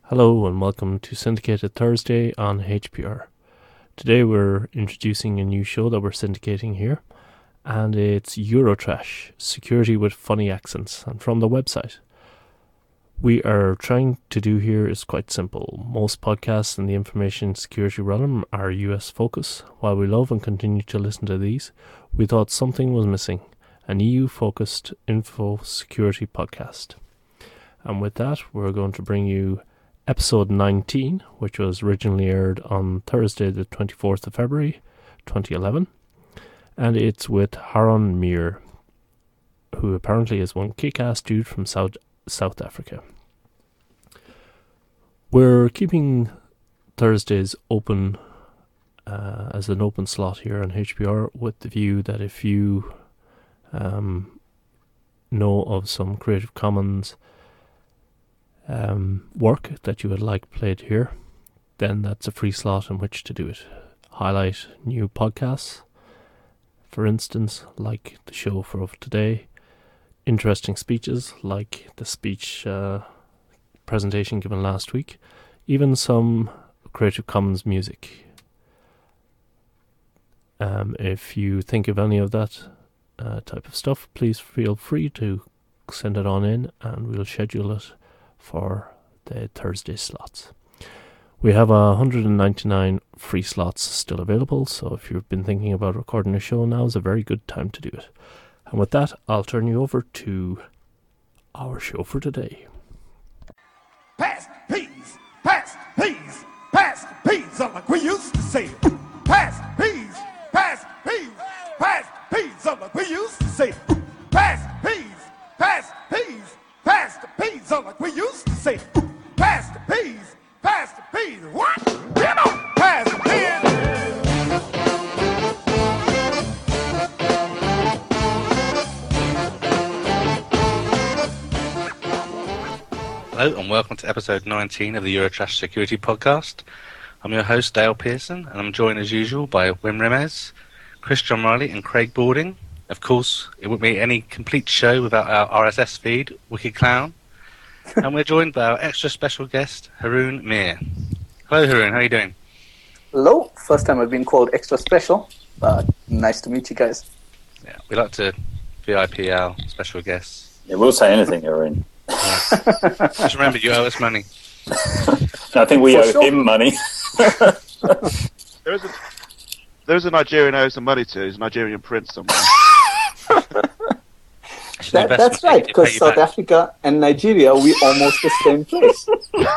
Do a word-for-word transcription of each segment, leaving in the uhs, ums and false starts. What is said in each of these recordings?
Hello and welcome to Syndicated Thursday on H P R. Today we're introducing a new show that we're syndicating here, and it's Eurotrash, Security with Funny Accents, and from the website. We are trying to do here is quite simple. Most podcasts in the information security realm are U S focus. While we love and continue to listen to these, we thought something was missing, an E U-focused info security podcast. And with that, we're going to bring you episode nineteen, which was originally aired on Thursday the twenty-fourth of February twenty eleven, and it's with Haron Mir, who apparently is one kick-ass dude from South South Africa. We're keeping Thursdays open uh, as an open slot here on H P R, with the view that if you um, know of some Creative Commons Um, work that you would like played here, then that's a free slot in which to do it. Highlight new podcasts, for instance, like the show for today, interesting speeches like the speech uh, presentation given last week, even some Creative Commons music. Um, if you think of any of that uh, type of stuff, please feel free to send it on in and we'll schedule it for the Thursday slots. We have uh, one hundred ninety-nine free slots still available, so if you've been thinking about recording a show, now is a very good time to do it. And with that, I'll turn you over to our show for today. Pass the peas, pass the peas, pass the peas, like we used to say. Pass the peas, pass the peas, pass the peas, like we used to say. Pass the peas, pass the peas, pass the peas, like we used to say. Pass the peas, pass the peas. What? Come on, pass the peas. Hello and welcome to episode nineteen of the Eurotrash Security Podcast. I'm your host Dale Pearson, and I'm joined as usual by Wim Remez, Chris John Riley and Craig Balding. Of course, it wouldn't be any complete show without our R S S feed, Wicked Clown. And we're joined by our extra special guest, Haroon Mir. Hello, Haroon. How are you doing? Hello. First time I've been called extra special. Uh, nice to meet you guys. Yeah, we like to V I P our special guests. Yeah, we'll say anything, Haroon. Yeah. Just remember, you owe us money. No, I think we For owe sure. him money. There is a there is a Nigerian I owe some money to. He's a Nigerian prince somewhere. That, that's right, because South Africa and Nigeria, we almost the same place.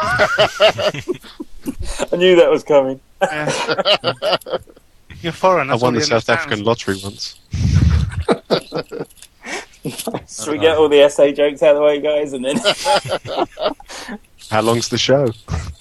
I knew that was coming. You're foreign. I That's won all the he South understands. African lottery once. Should we get all the S A jokes out of the way, guys, and then How long's the show?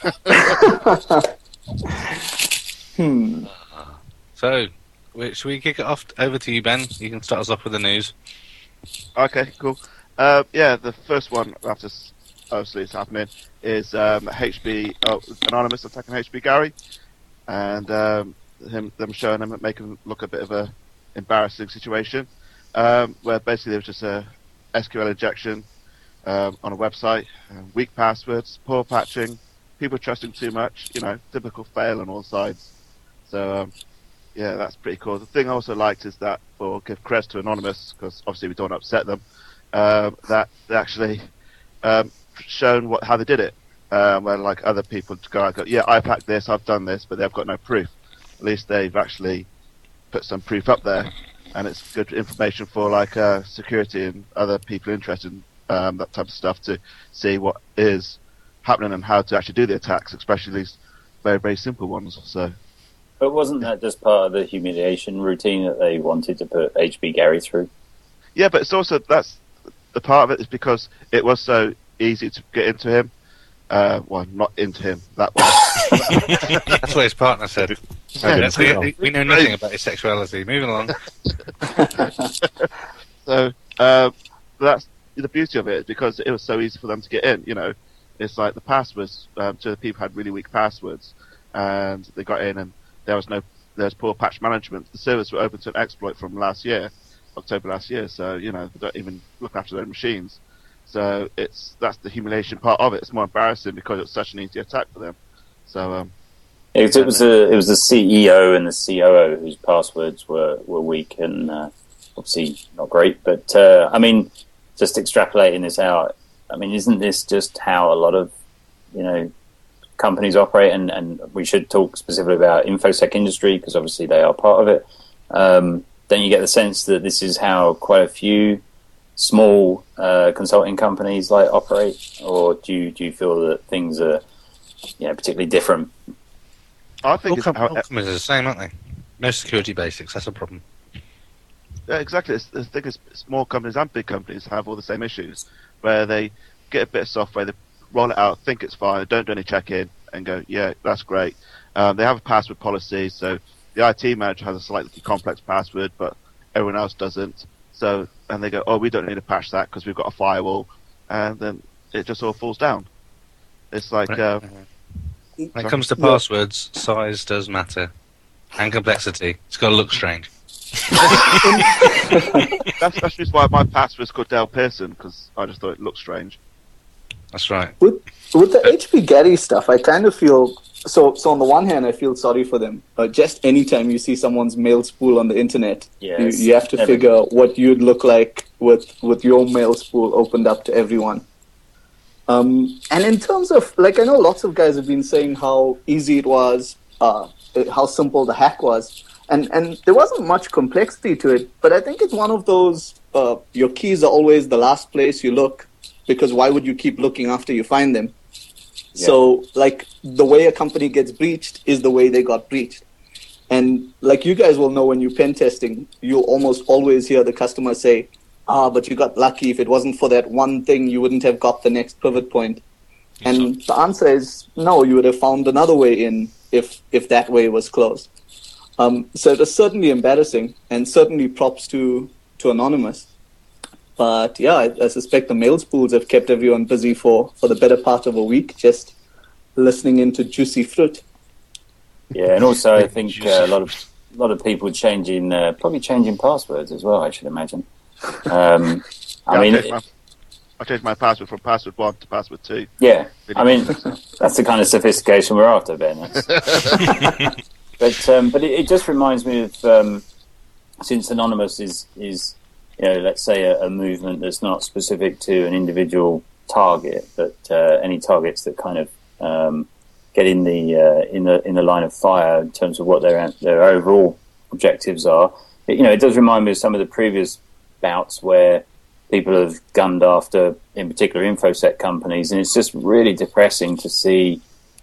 Hmm. So, we- should we kick it off over to you, Ben? You can start us off with the news. Okay, cool. Uh, yeah, the first one after s- obviously it's happening is um, H B oh, Anonymous attacking H B Gary, and um, him them showing him making him look a bit of a embarrassing situation, um, where basically there was just a S Q L injection um, on a website, uh, weak passwords, poor patching, people trusting too much, you know, typical fail on all sides. So. Um, Yeah, that's pretty cool. The thing I also liked is that, or give credit to Anonymous, because obviously we don't want to upset them, um, that they actually um, shown what how they did it. Um, where like other people go, out, go, yeah, I've hacked this, I've done this, but they've got no proof. At least they've actually put some proof up there, and it's good information for like uh, security and other people interested in um, that type of stuff to see what is happening and how to actually do the attacks, especially these very, very simple ones. So. But wasn't that just part of the humiliation routine that they wanted to put H B Gary through? Yeah, but it's also that's the part of it is because it was so easy to get into him. Uh, well, not into him that way. That's what his partner said. I didn't That's- say we, we know nothing about his sexuality. Moving along. So uh, that's the beauty of it, is because it was so easy for them to get in. You know, it's like the passwords. Um, to the people had really weak passwords, and they got in, and there was no there was poor patch management. The servers were open to an exploit from last year, October last year. So you know they don't even look after their machines. So it's that's the humiliation part of it. It's more embarrassing because it's such an easy attack for them. So um, it, it was a it was the C E O and the C O O whose passwords were, were weak and uh, obviously not great. But uh, I mean, just extrapolating this out, I mean, isn't this just how a lot of you know companies operate? And, and we should talk specifically about InfoSec industry because obviously they are part of it. Um, don't you get the sense that this is how quite a few small uh, consulting companies like operate, or do you do you feel that things are, you know, particularly different? I think All, it's com- how, all companies are the same, aren't they? No security basics. That's a problem. yeah, exactly. It's, I think it's small companies and big companies have all the same issues, where they get a bit of software, they roll it out, think it's fine, don't do any check-in, and go, yeah, that's great. Um, they have a password policy, so the I T manager has a slightly complex password, but everyone else doesn't. So, and they go, oh, we don't need to patch that because we've got a firewall, and then it just all falls down. It's like, Right. uh, When it comes to passwords, size does matter, and complexity. It's got to look strange. that's that's just why my password's called Dale Pearson, because I just thought it looked strange. That's right. With with the H P Gary stuff, I kind of feel so. So on the one hand, I feel sorry for them. Uh, just anytime you see someone's mail spool on the internet, Yeah, you, it's you have to never- figure what you'd look like with with your mail spool opened up to everyone. Um, and in terms of, like, I know lots of guys have been saying how easy it was, uh, how simple the hack was, and and there wasn't much complexity to it. But I think it's one of those uh, your keys are always the last place you look, because why would you keep looking after you find them? Yeah. So, like, the way a company gets breached is the way they got breached. And like you guys will know, when you're pen testing, you'll almost always hear the customer say, ah, but you got lucky. If it wasn't for that one thing, you wouldn't have got the next pivot point. And the answer is no, you would have found another way in if if that way was closed. Um, so it was certainly embarrassing, and certainly props to, to Anonymous. But yeah, I, I suspect the mail spools have kept everyone busy for, for the better part of a week, just listening into juicy fruit. Yeah, and also I think Juicy uh, a lot of a lot of people changing, uh, probably changing passwords as well. I should imagine. Um, I Yeah, mean, I changed, my, I changed my password from password one to password two. yeah. I mean, that's the kind of sophistication we're after, Ben. That's- but um, but it, it just reminds me of um, since Anonymous is is you know, let's say a, a movement that's not specific to an individual target, but uh, any targets that kind of um, get in the uh, in the in the line of fire in terms of what their their overall objectives are. It, you know, it does remind me of some of the previous bouts where people have gunned after, in particular, InfoSec companies, and it's just really depressing to see,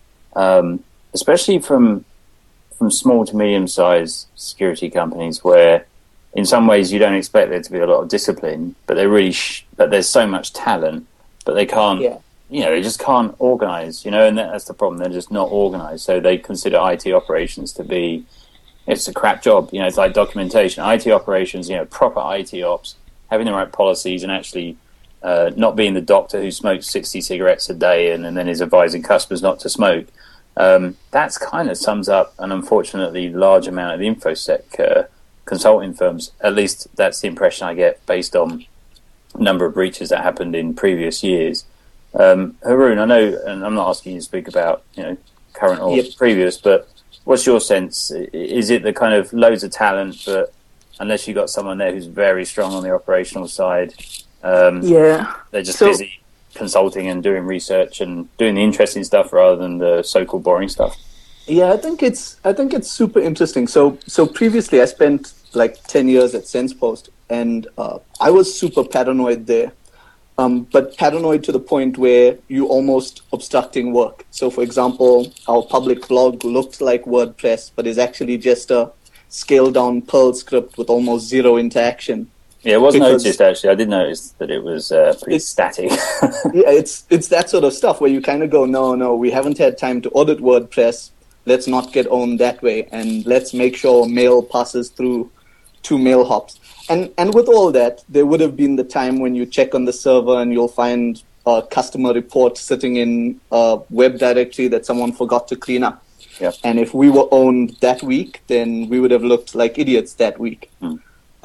um, especially from from small to medium-sized security companies, where in some ways you don't expect there to be a lot of discipline, but they really, sh- but there's so much talent, but they can't, Yeah. you know, they just can't organize, you know, and that, that's the problem. They're just not organized, so they consider I T operations to be, it's a crap job, you know. It's like documentation, I T operations, you know, proper I T ops, having the right policies, and actually uh, not being the doctor who smokes sixty cigarettes a day and, and then is advising customers not to smoke. Um, that's kind of sums up an unfortunately large amount of the InfoSec uh, consulting firms. At least that's the impression I get based on the number of breaches that happened in previous years. Um, Haroon, I know, and I'm not asking you to speak about, you know, current or Yep. previous, but what's your sense? Is it the kind of loads of talent, but unless you've got someone there who's very strong on the operational side, um, Yeah. they're just So- busy consulting and doing research and doing the interesting stuff rather than the so-called boring stuff? Yeah, I think it's I think it's super interesting. So so previously I spent like ten years at SensePost, and uh, I was super paranoid there. Um, but paranoid to the point where you almost obstructing work. So for example, our public blog looked like WordPress, but is actually just a scaled down Perl script with almost zero interaction. Yeah, it was Because- noticed actually. I did notice that it was uh, pretty It's- static. Yeah, it's it's that sort of stuff where you kind of go, no, no, we haven't had time to audit WordPress. Let's not get owned that way, and let's make sure mail passes through two mail hops. And and with all that, there would have been the time when you check on the server and you'll find a customer report sitting in a web directory that someone forgot to clean up. Yeah. And if we were owned that week, then we would have looked like idiots that week. Mm.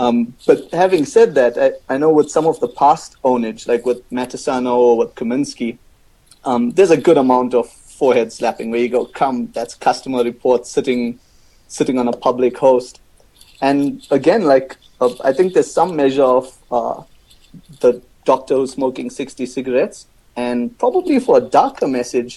Um, but having said that, I, I know with some of the past ownage, like with Matisano or with Kaminsky, um, there's a good amount of forehead slapping where you go, come, that's customer report sitting sitting on a public host. And again, like, uh, I think there's some measure of uh, the doctor who's smoking sixty cigarettes. And probably for a darker message,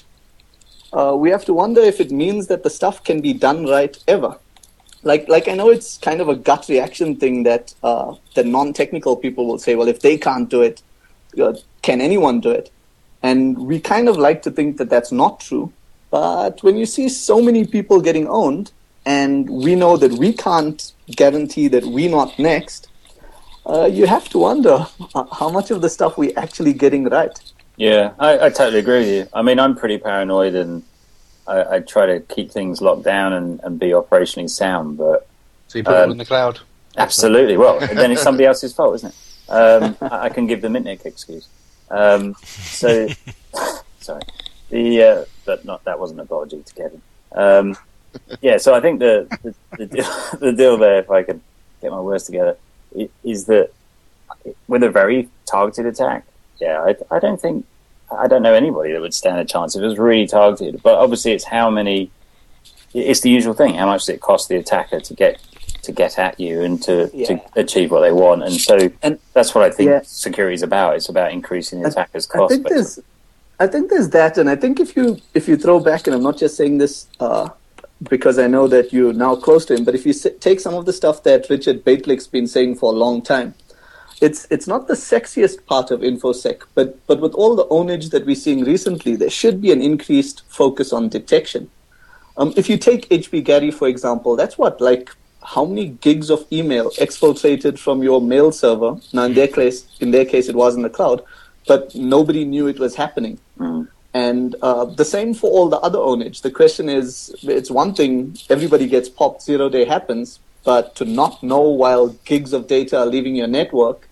uh, we have to wonder if it means that the stuff can be done right ever. Like, like I know it's kind of a gut reaction thing that uh, the non-technical people will say, well, if they can't do it, uh, can anyone do it? And we kind of like to think that that's not true. But when you see so many people getting owned, and we know that we can't guarantee that we're not next, uh, you have to wonder how much of the stuff we're actually getting right. Yeah, I, I totally agree with you. I mean, I'm pretty paranoid, and I, I try to keep things locked down and, and be operationally sound. But so you put um, it in the cloud? Absolutely. Well, then it's somebody else's fault, isn't it? Um, I, I can give the Mitnick excuse. Um, so, sorry. The uh, that not that wasn't an apology to Kevin. Um, yeah, so I think the the, the, deal, the deal there, if I could get my words together, is that with a very targeted attack, yeah, I, I don't think, I don't know anybody that would stand a chance if it was really targeted. But obviously, it's how many. It's the usual thing. How much does it cost the attacker to get to get at you and to, yeah. to achieve what they want? And so and, that's what I think yeah. security is about. It's about increasing the attacker's cost. I think there's, I think there's that, and I think if you if you throw back, and I'm not just saying this uh, because I know that you're now close to him, but if you take some of the stuff that Richard Baitlick's been saying for a long time, it's it's not the sexiest part of InfoSec, but but with all the ownage that we're seeing recently, there should be an increased focus on detection. Um, if you take H P Gary, for example, that's what, like, how many gigs of email exfiltrated from your mail server? Now, in their case, in their case, it was in the cloud, but nobody knew it was happening. Mm. And uh, the same for all the other ownage. The question is, it's one thing, everybody gets popped, zero day happens, but to not know while gigs of data are leaving your network,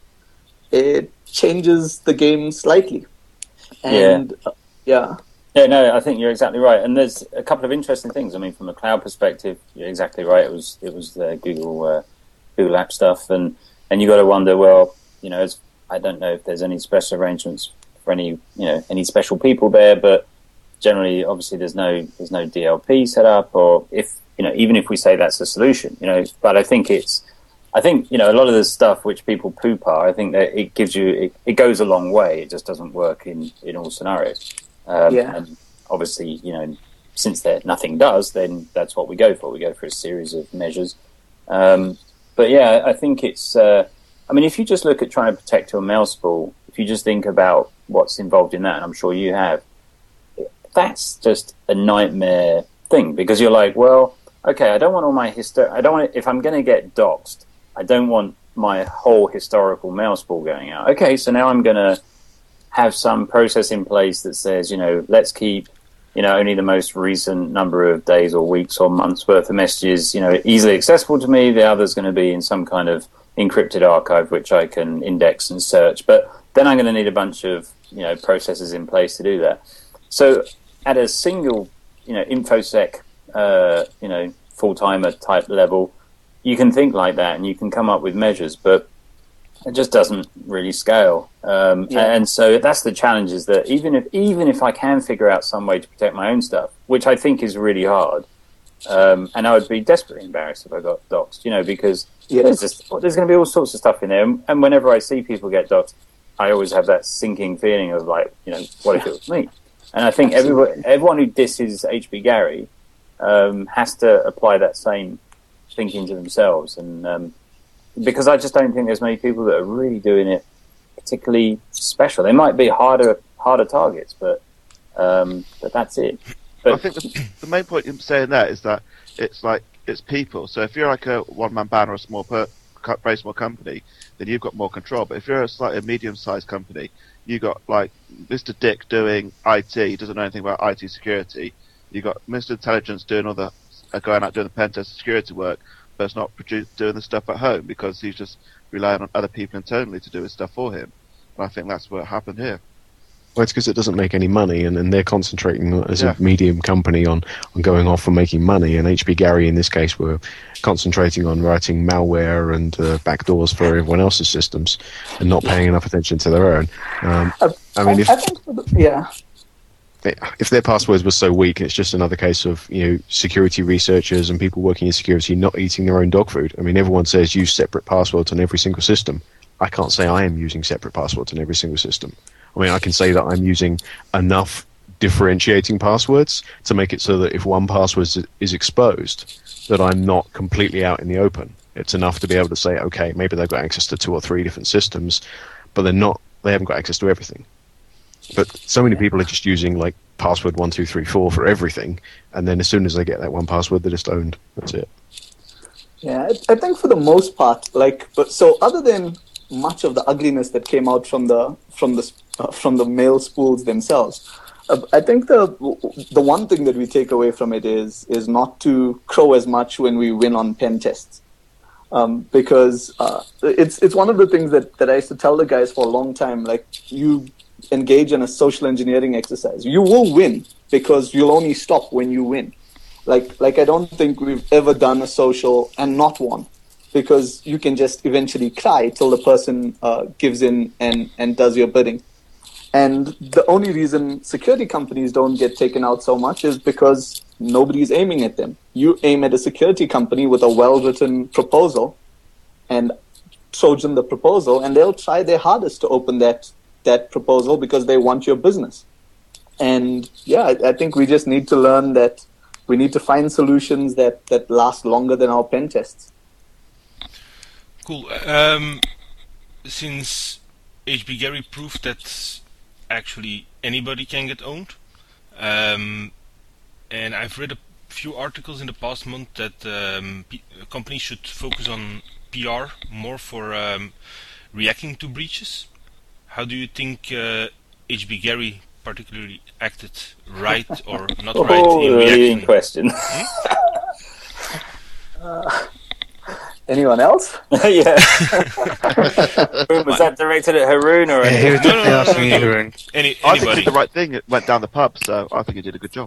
it changes the game slightly. And yeah. Uh, yeah. Yeah, no, I think you're exactly right. And there's a couple of interesting things. I mean, from a cloud perspective, you're exactly right. It was it was the Google uh, Google App stuff, and, and you got to wonder, well, you know, it's, I don't know if there's any special arrangements for any, you know, any special people there, but generally, obviously, there's no there's no D L P set up, or if you know, even if we say that's a solution, you know, but I think it's, I think you know, a lot of the stuff which people poo-pah, I think that it gives you, it, it goes a long way. It just doesn't work in in all scenarios. Um, yeah. And obviously, you know, since there nothing does, then that's what we go for. We go for a series of measures. Um, but yeah, I think it's. Uh, I mean, if you just look at trying to protect your mail spool, if you just think about what's involved in that, and I'm sure you have, that's just a nightmare thing, because you're like, well, okay, I don't want all my histo- I don't want if I'm going to get doxed, I don't want my whole historical mail spool going out. Okay, so now I'm going to have some process in place that says, you know, let's keep, you know, only the most recent number of days or weeks or months worth of messages, you know, easily accessible to me. The other's going to be in some kind of encrypted archive, which I can index and search. But then I'm going to need a bunch of, you know, processes in place to do that. So at a single, you know, InfoSec, uh, you know, full-timer type level, you can think like that and you can come up with measures, but it just doesn't really scale. Um, yeah. And so that's the challenge, is that even if even if I can figure out some way to protect my own stuff, which I think is really hard, um, and I would be desperately embarrassed if I got doxed, you know, because yeah. there's just there's going to be all sorts of stuff in there. And whenever I see people get doxed, I always have that sinking feeling of like, you know, what if it was me? And I think everyone, everyone who disses H P Gary um, has to apply that same thinking to themselves. And um, because I just don't think there's many people that are really doing it particularly special. They might be harder harder targets, but um, but that's it. But I think the, the main point in saying that is that it's like it's people. So if you're like a one man band or a small, per, very small company, then you've got more control. But if you're a slightly medium sized company, you got like Mister Dick doing I T, he doesn't know anything about I T security. You got Mister Intelligence doing all the uh, going out doing the pen test security work, but it's not produce, doing the stuff at home because he's just relying on other people internally to do his stuff for him. And I think that's what happened here. Well, it's because it doesn't make any money, and, and they're concentrating as Yeah. a medium company on, on going off and making money. And H P Gary, in this case, were concentrating on writing malware and uh, backdoors for everyone else's systems, and not paying enough attention to their own. Um, I mean, if I think, for the- yeah. if their passwords were so weak, it's just another case of, you know, security researchers and people working in security not eating their own dog food. I mean, everyone says use separate passwords on every single system. I can't say I am using separate passwords on every single system. I mean, I can say that I'm using enough differentiating passwords to make it so that if one password is, is exposed, that I'm not completely out in the open. It's enough to be able to say, okay, maybe they've got access to two or three different systems, but they're not. They haven't got access to everything. But so many people are just using like password one two three four for everything, and then as soon as they get that one password, they're just owned. That's it. Yeah, I, I think for the most part, like, but so other than much of the ugliness that came out from the from the uh, from the mail spools themselves, uh, I think the the one thing that we take away from it is is not to crow as much when we win on pen tests, um, because uh, it's it's one of the things that, that I used to tell the guys for a long time. Like, you engage in a social engineering exercise, you will win because you'll only stop when you win. Like, like I don't think we've ever done a social and not won, because you can just eventually cry till the person uh, gives in and, and does your bidding. And the only reason security companies don't get taken out so much is because nobody's aiming at them. You aim at a security company with a well-written proposal and Trojan the proposal, and they'll try their hardest to open that that proposal because they want your business. And yeah, I, I think we just need to learn that we need to find solutions that, that last longer than our pen tests. Cool. Um, since H B Gary proved that actually anybody can get owned, um, and I've read a few articles in the past month that um, p- companies should focus on P R more for um, reacting to breaches. How do you think uh, H B Gary particularly acted right or not Oh, right in leading reaction? question. Uh, anyone else? Yeah. Was that directed at Haroon or Yeah, he was No, no, no, no, asking no, you, no. Haroon. Any, I think he anybody? did the right thing. It went down the pub, so I think he did a good job.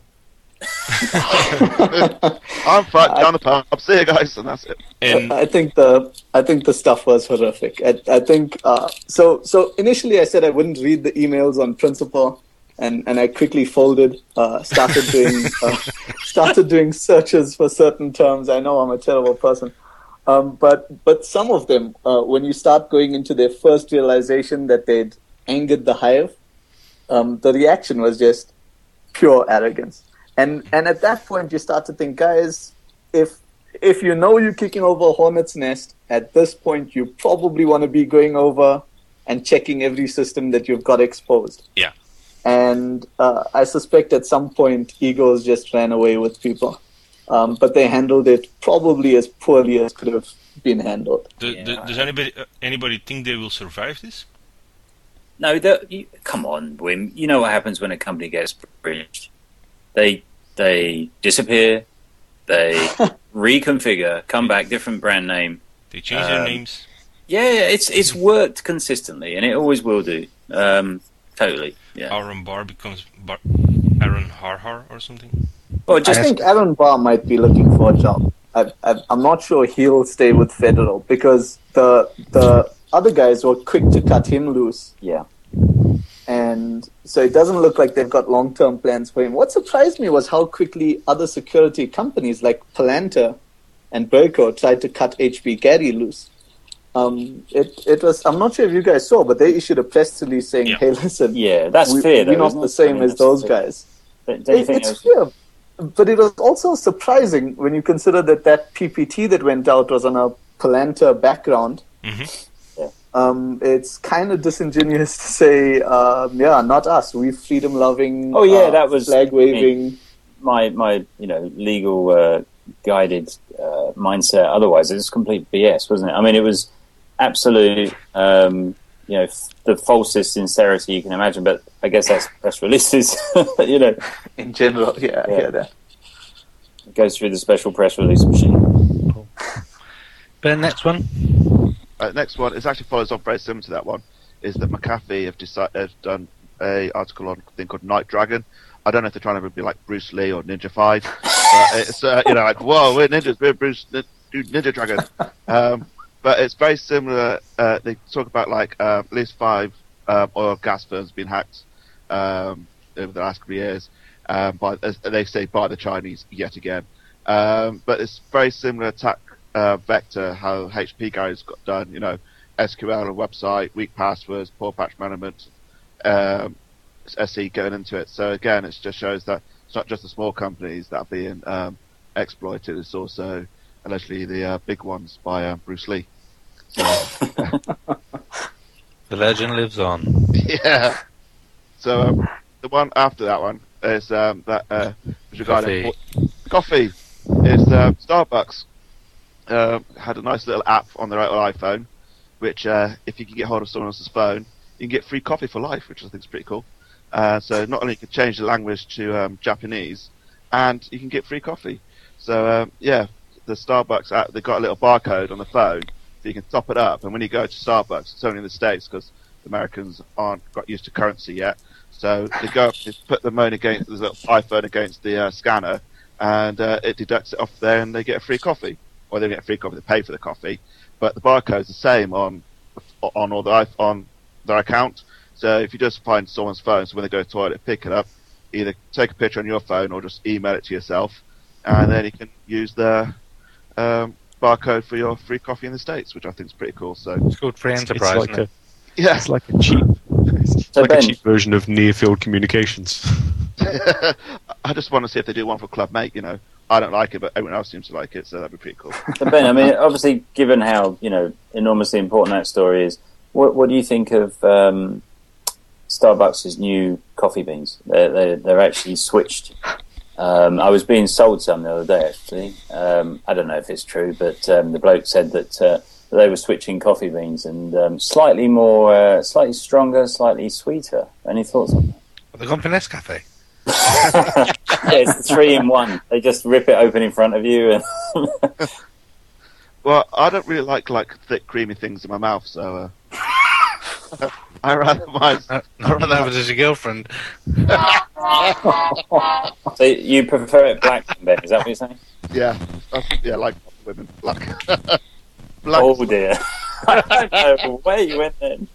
I'm fucked down the pub. See you guys, and that's it. And I think the I think the stuff was horrific. I, I think uh, so. So initially, I said I wouldn't read the emails on principle, and, and I quickly folded. Uh, started doing uh, started doing searches for certain terms. I know I'm a terrible person, um, but but some of them, uh, when you start going into their first realization that they'd angered the hive, um, the reaction was just pure arrogance. And and at that point, you start to think, guys, if if you know you're kicking over a hornet's nest, at this point, you probably want to be going over and checking every system that you've got exposed. Yeah. And uh, I suspect at some point, egos just ran away with people. Um, but they handled it probably as poorly as could have been handled. do, do, does anybody uh, anybody think they will survive this? No, the- you, come on, Wim. You know what happens when a company gets breached. They they disappear, they reconfigure, come back, different brand name. They change their Um, names. Yeah, it's it's worked consistently, and it always will do. Um, totally. Yeah. Aaron Barr becomes Bar- Aaron Harhar or something. Well, I just think Aaron Barr might be looking for a job. I, I, I'm not sure he'll stay with Federal because the the other guys were quick to cut him loose. yeah. And so it doesn't look like they've got long-term plans for him. What surprised me was how quickly other security companies like Palantir and Berco tried to cut H B Gary loose. Um, it it was I'm not sure if you guys saw, but they issued a press release saying, Yeah. "Hey, listen, Yeah, that's we, fair. we're though, not isn't the it? same I mean, as that's those fair. guys." Don't don't you It, think? it's that's- fair, but it was also surprising when you consider that that P P T that went out was on a Palantir background. Mm-hmm. Um, it's kind of disingenuous to say, um, yeah, not us. We freedom-loving, Oh, yeah, uh, that was- flag-waving. my my you know legal uh, guided uh, mindset. Otherwise, it was complete B S, wasn't it? I mean, it was absolute um, you know f- the falsest sincerity you can imagine. But I guess that's press releases. you know, In general, yeah, I Yeah. hear that. it goes through the special press release machine. Ben, next one. Uh, next one, it actually follows on very similar to that one, is that McAfee have decided have done a article on a thing called Night Dragon. I don't know if they're trying to be like Bruce Lee or Ninja Five, but it's uh, you know like whoa, we're ninjas, we're Bruce Ninja Dragon. Um, but it's very similar. Uh, they talk about like uh, at least five um, oil and gas firms being hacked um, over the last couple of years. Um, by as they say by the Chinese yet again. Um, but it's very similar attack uh, vector how H P Gary's got done. You know, S Q L on a website, weak passwords, poor patch management. Um, S E going into it. So again, it just shows that it's not just the small companies that are being um, exploited. It's also allegedly the uh, big ones by uh, Bruce Lee. So, the legend lives on. Yeah. So um, the one after that one is um, that uh, was regarding coffee. Is um, Starbucks um, had a nice little app on their iPhone, which uh, if you can get hold of someone else's phone, you can get free coffee for life, which I think is pretty cool. Uh, so not only you can change the language to um, Japanese, and you can get free coffee. So um, yeah, the Starbucks app, they've got a little barcode on the phone, so you can top it up. And when you go to Starbucks, it's only in the States because Americans aren't got used to currency yet. So they go, they put the phone against the little iPhone against the uh, scanner, and uh, it deducts it off there, and they get a free coffee. Or they get a free coffee, they pay for the coffee, but the barcode's the same on on all the on their account. So if you just find someone's phone, so when they go to the toilet, pick it up, either take a picture on your phone or just email it to yourself, and then you can use the um, barcode for your free coffee in the States, which I think is pretty cool. So it's called Free Enterprise. It's like, isn't a, it? yeah. it's like a cheap, it's So like Ben, a cheap version of near-field communications. I just want to see if they do one for Club Mate. You know, I don't like it, but everyone else seems to like it, so that'd be pretty cool. so Ben, I mean, obviously, given how you know enormously important that story is, what what do you think of um, Starbucks' new coffee beans? They're, they're, they're actually switched. Um, I was being sold some the other day, actually. Um, I don't know if it's true, but um, the bloke said that, uh, that they were switching coffee beans and um, slightly more, uh, slightly stronger, slightly sweeter. Any thoughts on that? Well, they've gone for Nescafe. Yeah, it's the three in one. They just rip it open in front of you. And Well, I don't really like like thick, creamy things in my mouth, so uh, I rather mine. I'd rather have it as your girlfriend. so you prefer it black, Ben? Is that what you're saying? Yeah, that's, yeah, like women, black. black. Oh dear! I don't know where you went then.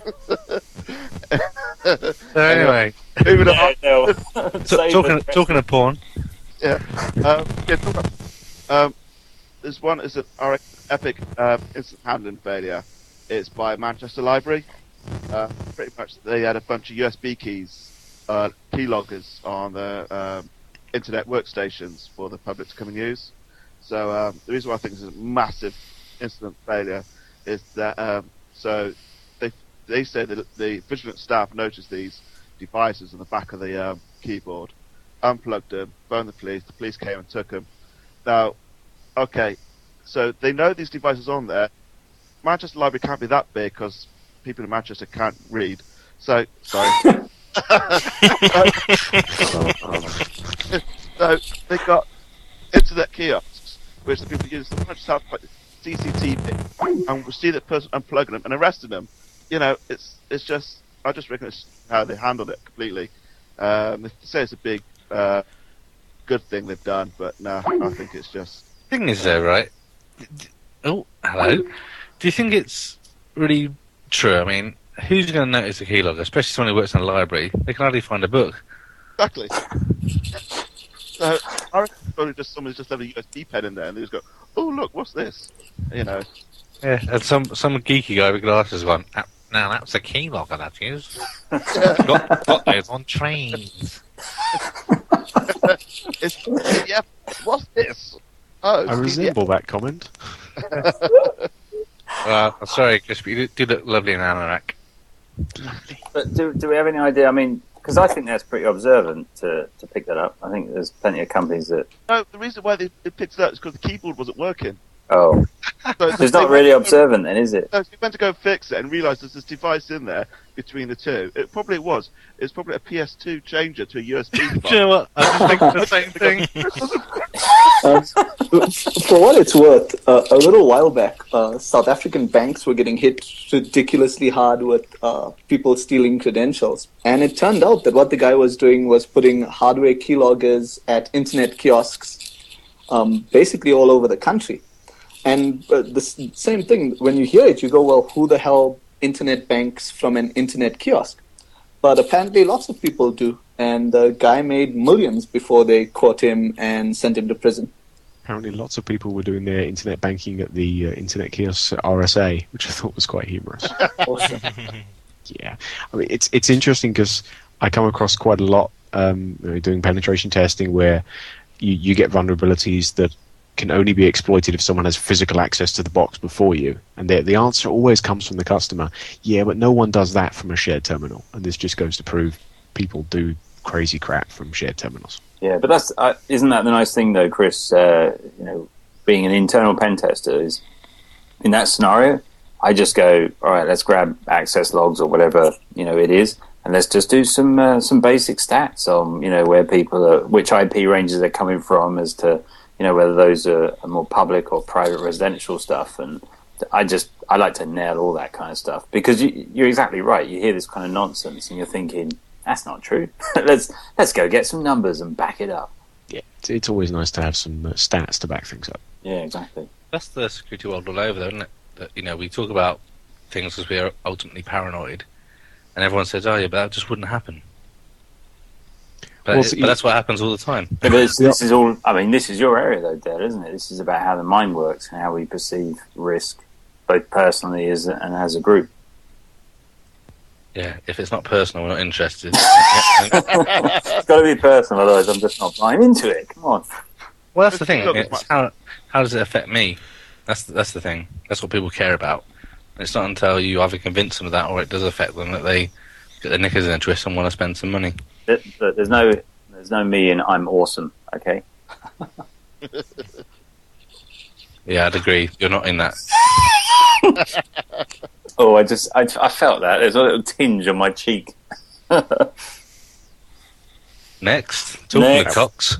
So anyway, Moving on. No, no. t- Save talking the- talking of porn. Yeah. Um, yeah talk about, um, this one is an R X epic um, instant handling failure. It's by Manchester Library. Uh, pretty much, they had a bunch of U S B keys, uh, keyloggers on the um, internet workstations for the public to come and use. So um, the reason why I think this is a massive incident failure is that um, so they they say that the vigilant staff noticed these devices on the back of the um, keyboard, unplugged them, phoned the police. The police came and took them. Now, okay, so they know these devices on there. Manchester Library can't be that big because people in Manchester can't read. So, sorry. So they got internet kiosks, which the people use. They just have like C C T V, and we see that person unplugging them and arresting them. You know, it's it's just I just reckon it's how they handled it completely. Um, they say it's a big uh, good thing they've done, but no, I think it's just. Thing is, though, right? Oh, hello. Do you think it's really true? I mean, who's going to notice a keylogger, especially someone who works in a library? They can hardly find a book. Exactly. So I reckon it's probably just somebody's just left a U S B pen in there, and they just go, "Oh, look, what's this?" You know. Yeah, and some some geeky guy with glasses gone. "Ah, now that's a keylogger that is. got, got those on trains. It's, yeah. What's this? Oh, I resemble that comment. Well, I'm sorry, Chris, but you do look lovely in an anorak. But do do we have any idea? I mean, because I think that's pretty observant to, to pick that up. I think there's plenty of companies that. No, the reason why they, they picked it up is because the keyboard wasn't working. Oh, So it's not really observant, then, is it? No, so we went to go fix it and realised there's this device in there between the two. It probably was. It's probably a P S two changer to a U S B device. Do you know what? I was just thinking the same thing. Uh, for what it's worth, uh, a little while back, uh, South African banks were getting hit ridiculously hard with uh, people stealing credentials. And it turned out that what the guy was doing was putting hardware keyloggers at internet kiosks um, basically all over the country. And uh, the s- same thing, when you hear it, you go, well, who the hell internet banks from an internet kiosk? But apparently lots of people do. And the guy made millions before they caught him and sent him to prison. Apparently, lots of people were doing their internet banking at the uh, internet kiosks at R S A, which I thought was quite humorous. Awesome. Yeah, I mean, it's it's interesting because I come across quite a lot um, you know, doing penetration testing where you, you get vulnerabilities that can only be exploited if someone has physical access to the box before you, and the the answer always comes from the customer. Yeah, but no one does that from a shared terminal, and this just goes to prove people do crazy crap from shared terminals. Yeah, but that's uh, isn't that the nice thing though, Chris? Uh, you know, being an internal pen tester is in that scenario. I just go, all right, let's grab access logs or whatever you know it is, and let's just do some uh, some basic stats on you know where people are, which I P ranges they're coming from, as to you know whether those are, are more public or private residential stuff. And I just I like to nail all that kind of stuff because you, you're exactly right. You hear this kind of nonsense and you're thinking, that's not true. let's let's go get some numbers and back it up. Yeah, it's, it's always nice to have some uh, stats to back things up. Yeah, exactly. That's the security world all over, though, isn't it? That, you know, we talk about things because we are ultimately paranoid, and everyone says, "Oh, yeah, but that just wouldn't happen." But, Well, it, so but you- that's what happens all the time. Yeah, but it's, this is all. I mean, this is your area, though, Dale, isn't it? This is about how the mind works and how we perceive risk, both personally as a, and as a group. Yeah, if it's not personal, we're not interested. It's got to be personal, otherwise I'm just not buying into it. Come on. Well, that's the thing. Look, It's how how does it affect me? That's the, that's the thing. That's what people care about. And it's not until you either convince them of that or it does affect them that they get their knickers in a twist and want to spend some money. There- There's no, there's no me in I'm awesome. Okay. Yeah, I'd agree. You're not in that. Oh, I just, I, I felt that. There's a little tinge on my cheek. Next, talking Next. of cocks.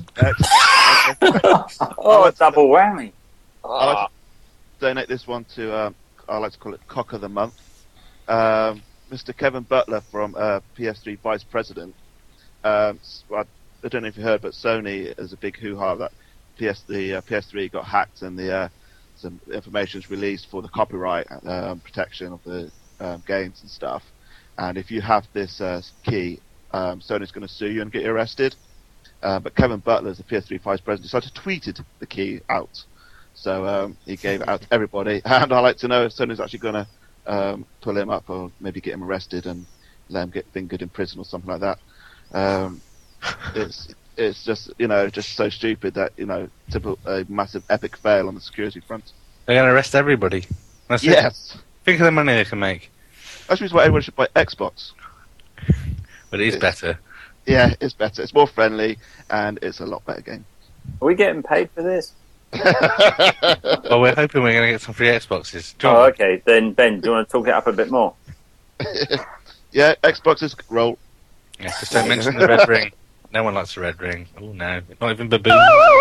Oh, a double whammy. I like to donate this one to, um, I like to call it Cock of the Month. Um, Mister Kevin Butler from uh, P S three Vice President. Um, s- well, I don't know if you heard, but Sony is a big hoo-ha that P S the uh, P S three got hacked and the uh, some information is released for the copyright um, protection of the um, games and stuff. And if you have this uh, key, um, Sony's going to sue you and get you arrested. Uh, but Kevin Butler, as the P S three Vice President, decided to tweeted the key out. So um, he gave it out to everybody. And I'd like to know if Sony's actually going to um, pull him up or maybe get him arrested and let him get fingered in prison or something like that. Um, it's it's just, you know, just so stupid that, you know, typical, a massive epic fail on the security front. They're going to arrest everybody. That's Yes. it. Think of the money they can make. That's why everyone should buy Xbox. But it is better. Yeah, it's better. It's more friendly and it's a lot better game. Are we getting paid for this? Well, we're hoping we're going to get some free Xboxes. Do you Oh, want okay. Then, Ben, do you want to talk it up a bit more? Yeah, Xbox is roll. one? Yeah, just don't mention the red ring. No one likes the red ring. Oh, no. Not even Baboon.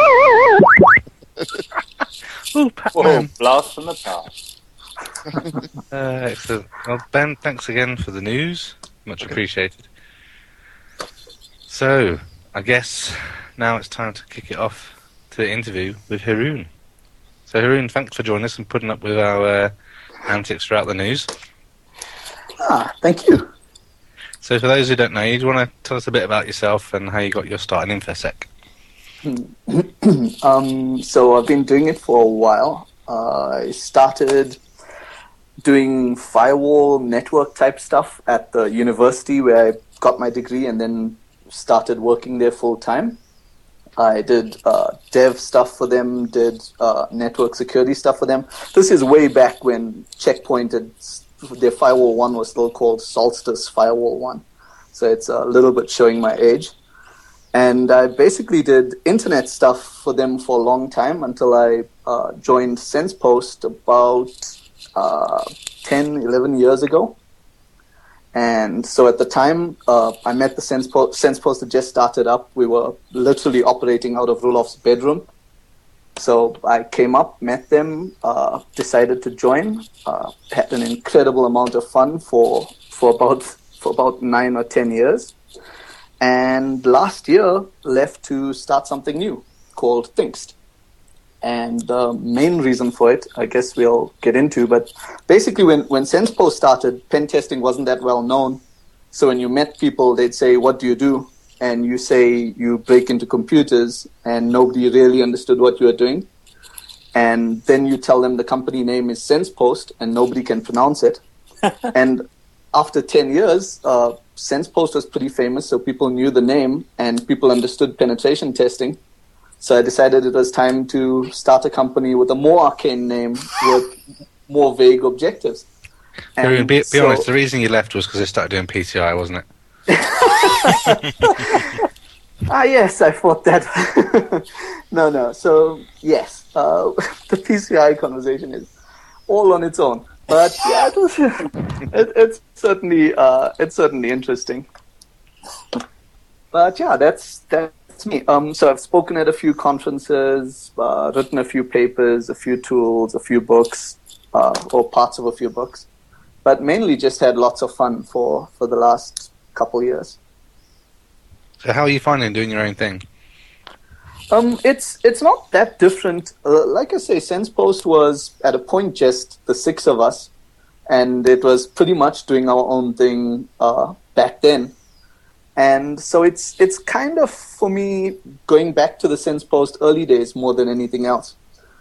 Ooh, Whoa, Pac-Man. blast from the past. Uh, excellent. Well, Ben, thanks again for the news. Much appreciated. So, I guess now it's time to kick it off to the interview with Haroon. So, Haroon, thanks for joining us and putting up with our uh, antics throughout the news. Ah, thank you. So, for those who don't know you, do you want to tell us a bit about yourself and how you got your start in InfoSec? Um, so I've been doing it for a while. Uh, I started doing firewall network type stuff at the university where I got my degree and then started working there full time. I did uh, dev stuff for them, did uh, network security stuff for them. This is way back when Checkpoint had, their Firewall one was still called Solstice Firewall one. So it's a little bit showing my age. And I basically did internet stuff for them for a long time until I uh, joined SensePost about uh, ten, eleven years ago. And so at the time, uh, I met the SensePost, SensePost that just started up. We were literally operating out of Rulof's bedroom. so I came up, met them, uh, decided to join, uh, had an incredible amount of fun for for about for about nine or ten years, and last year left to start something new called Thinkst. And the main reason for it, I guess we'll get into, but basically when, when SensePost started, pen testing wasn't that well known. So when you met people, they'd say, what do you do? And you say you break into computers, and nobody really understood what you were doing. And then you tell them the company name is SensePost, and nobody can pronounce it. And after ten years, uh, SensePost was pretty famous, so people knew the name, and people understood penetration testing. So I decided it was time to start a company with a more arcane name with more vague objectives. And be, be so, honest, the reason you left was because they started doing P C I, wasn't it? ah, yes, I thought that. no, no. So, yes, uh, the P C I conversation is all on its own. But yeah, it was, it, it's certainly uh, it's certainly interesting. But yeah, that's that's me. Um, so I've spoken at a few conferences, uh, written a few papers, a few tools, a few books, uh, or parts of a few books. But mainly just had lots of fun for, for the last couple years. So how are you finding doing your own thing? Um, it's it's not that different. Uh, like I say, SensePost was at a point just the six of us, and it was pretty much doing our own thing uh, back then. And so it's it's kind of, for me, going back to the SensePost early days more than anything else.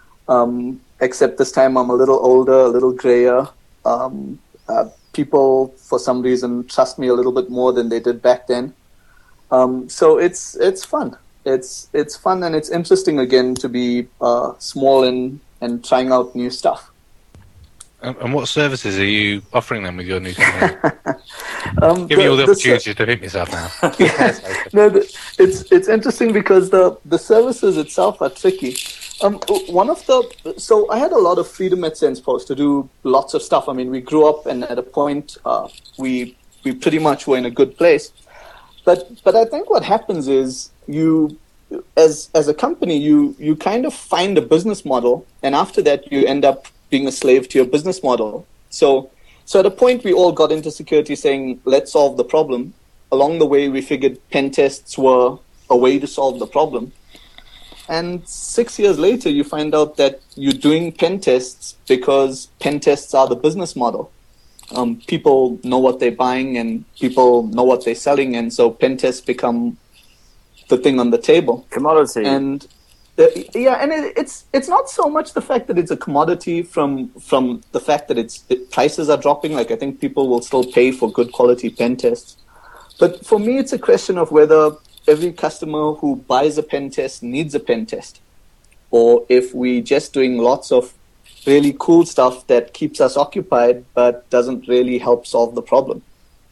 Um, except this time I'm a little older, a little grayer. Um, uh, people, for some reason, trust me a little bit more than they did back then. Um, so it's it's fun. It's it's fun and it's interesting again to be uh, small and, and trying out new stuff. And, and what services are you offering them with your new company? um, Give me all the, the opportunity ser- to hit myself now. yes. No, the, it's it's interesting because the, the services itself are tricky. Um, one of the so I had a lot of freedom at SensePost to do lots of stuff. I mean, we grew up, and at a point, uh, we we pretty much were in a good place. But but I think what happens is you, as as a company, you you kind of find a business model, and after that, you end up being a slave to your business model. So so at a point, we all got into security saying, let's solve the problem. Along the way, we figured pen tests were a way to solve the problem. And six years later, you find out that you're doing pen tests because pen tests are the business model. Um, people know what they're buying and people know what they're selling, and so pen tests become the thing on the table. Commodity. And uh, yeah, and it, it's it's not so much the fact that it's a commodity from from the fact that it's it, prices are dropping. Like, I think people will still pay for good quality pen tests. But for me, it's a question of whether every customer who buys a pen test needs a pen test, or if we're just doing lots of really cool stuff that keeps us occupied but doesn't really help solve the problem.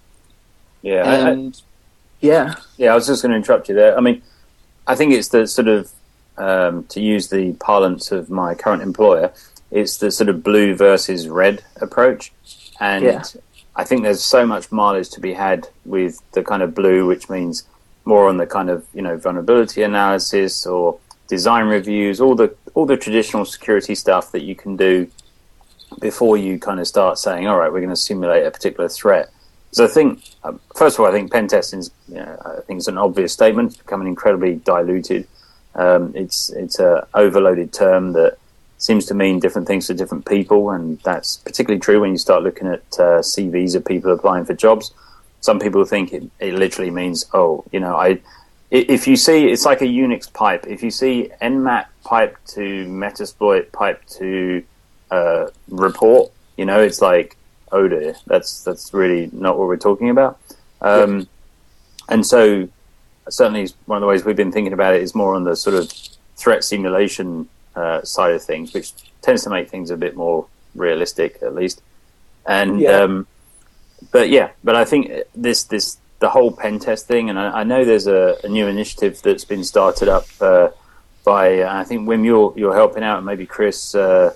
Yeah, and I, yeah, yeah. I was just going to interrupt you there. I mean, I think it's the sort of, um, to use the parlance of my current employer, it's the sort of blue versus red approach, and yeah. I think there's so much mileage to be had with the kind of blue, which means more on the kind of, you know, vulnerability analysis or design reviews, all the all the traditional security stuff that you can do before you kind of start saying, all right, we're going to simulate a particular threat. So I think, um, first of all, I think pen testing is, you know, I think it's an obvious statement. It's becoming incredibly diluted. Um, it's it's a overloaded term that seems to mean different things to different people, and that's particularly true when you start looking at uh, C Vs of people applying for jobs. Some people think it, it literally means, oh, you know, I. If you see, it's like a Unix pipe. If you see Nmat pipe to Metasploit pipe to uh, report, you know, it's like, oh dear, that's that's really not what we're talking about. Um, yeah. And so, certainly, one of the ways we've been thinking about it is more on the sort of threat simulation uh, side of things, which tends to make things a bit more realistic, at least. And yeah. um, but yeah, but I think this this. the whole pen test thing, and I, I know there's a, a new initiative that's been started up uh, by, uh, I think, Wim, you're, you're helping out, and maybe Chris, uh,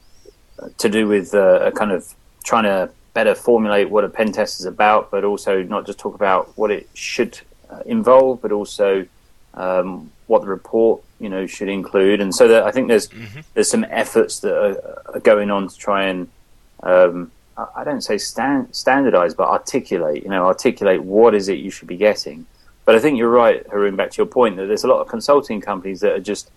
to do with uh, a kind of trying to better formulate what a pen test is about, but also not just talk about what it should uh, involve, but also um, what the report you know, should include. And so that I think there's Mhm. there's some efforts that are, are going on to try and um, I, I don't say stand, standardize, but articulate. You know, articulate what is it you should be getting. But I think you're right, Haroon. Back to your point that there's a lot of consulting companies that are just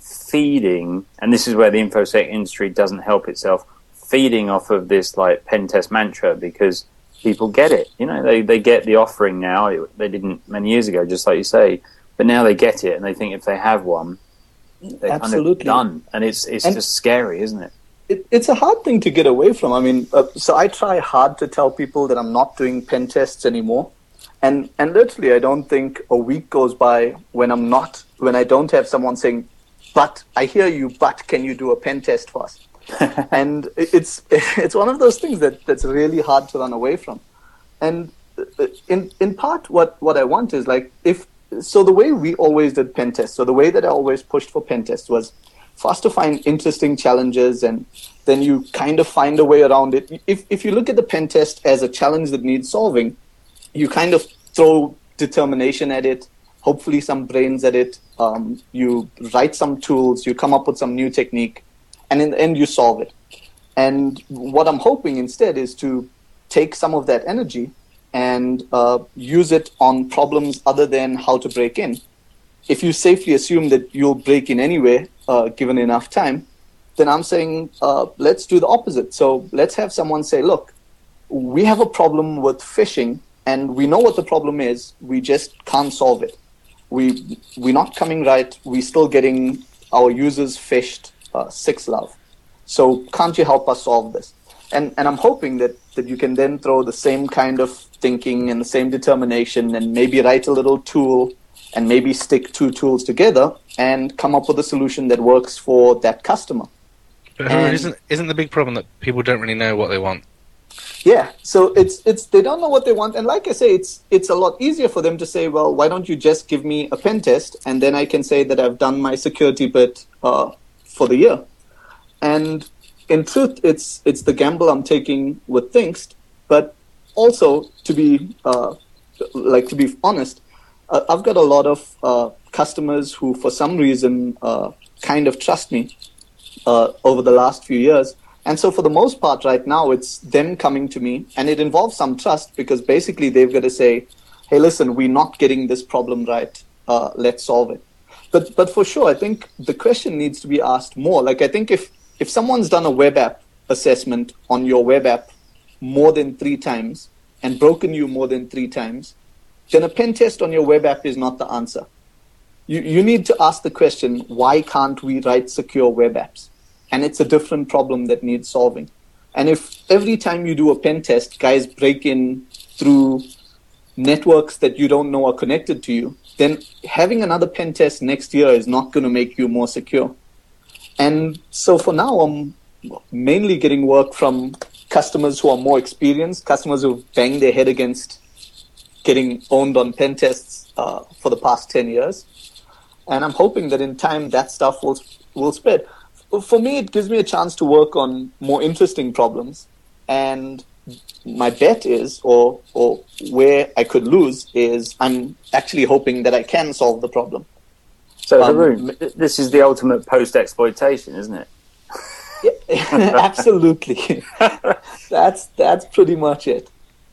feeding, and this is where the infosec industry doesn't help itself, feeding off of this like pen test mantra because people get it. You know, they they get the offering now. It, they didn't many years ago, just like you say. But now they get it, and they think if they have one, they're Absolutely. kind of done. And it's it's And- just scary, isn't it? It, it's a hard thing to get away from. I mean, uh, so I try hard to tell people that I'm not doing pen tests anymore. And and literally, I don't think a week goes by when I'm not, when I don't have someone saying, but I hear you, but can you do a pen test for us? And it- it's it's one of those things that, that's really hard to run away from. And uh, in in part, what, what I want is like, if, so the way we always did pen tests, so the way that I always pushed for pen tests was for us to find interesting challenges, and then you kind of find a way around it. If if you look at the pen test as a challenge that needs solving, you kind of throw determination at it, hopefully some brains at it, um, you write some tools, you come up with some new technique, and in the end you solve it. And what I'm hoping instead is to take some of that energy and uh, use it on problems other than how to break in. If you safely assume that you'll break in anyway, uh, given enough time, then I'm saying uh, let's do the opposite. So let's have someone say, look, we have a problem with phishing, and we know what the problem is, we just can't solve it. We, we're not coming right, we're still getting our users phished uh, six love. So can't you help us solve this? And and I'm hoping that, that you can then throw the same kind of thinking and the same determination and maybe write a little tool and maybe stick two tools together and come up with a solution that works for that customer. But Haroon, And- isn't isn't the big problem that people don't really know what they want? Yeah, so it's it's they don't know what they want, and like I say, it's it's a lot easier for them to say, well, why don't you just give me a pen test, and then I can say that I've done my security bit uh, for the year. And in truth, it's it's the gamble I'm taking with Thinkst, but also to be uh, like to be honest, uh, I've got a lot of uh, customers who, for some reason, uh, kind of trust me uh, over the last few years. And so for the most part right now, it's them coming to me, and it involves some trust because basically they've got to say, hey, listen, we're not getting this problem right. Uh, let's solve it. But but for sure, I think the question needs to be asked more. Like I think if, if someone's done a web app assessment on your web app more than three times and broken you more than three times, then a pen test on your web app is not the answer. You you need to ask the question, why can't we write secure web apps? And it's a different problem that needs solving. And if every time you do a pen test, guys break in through networks that you don't know are connected to you, then having another pen test next year is not going to make you more secure. And so for now, I'm mainly getting work from customers who are more experienced, customers who've banged their head against getting owned on pen tests uh, for the past ten years. And I'm hoping that in time that stuff will will spread. For me, it gives me a chance to work on more interesting problems. And my bet is, or or where I could lose, is I'm actually hoping that I can solve the problem. So, Um, Haroon, this is the ultimate post-exploitation, isn't it? Yeah, absolutely. that's that's pretty much it.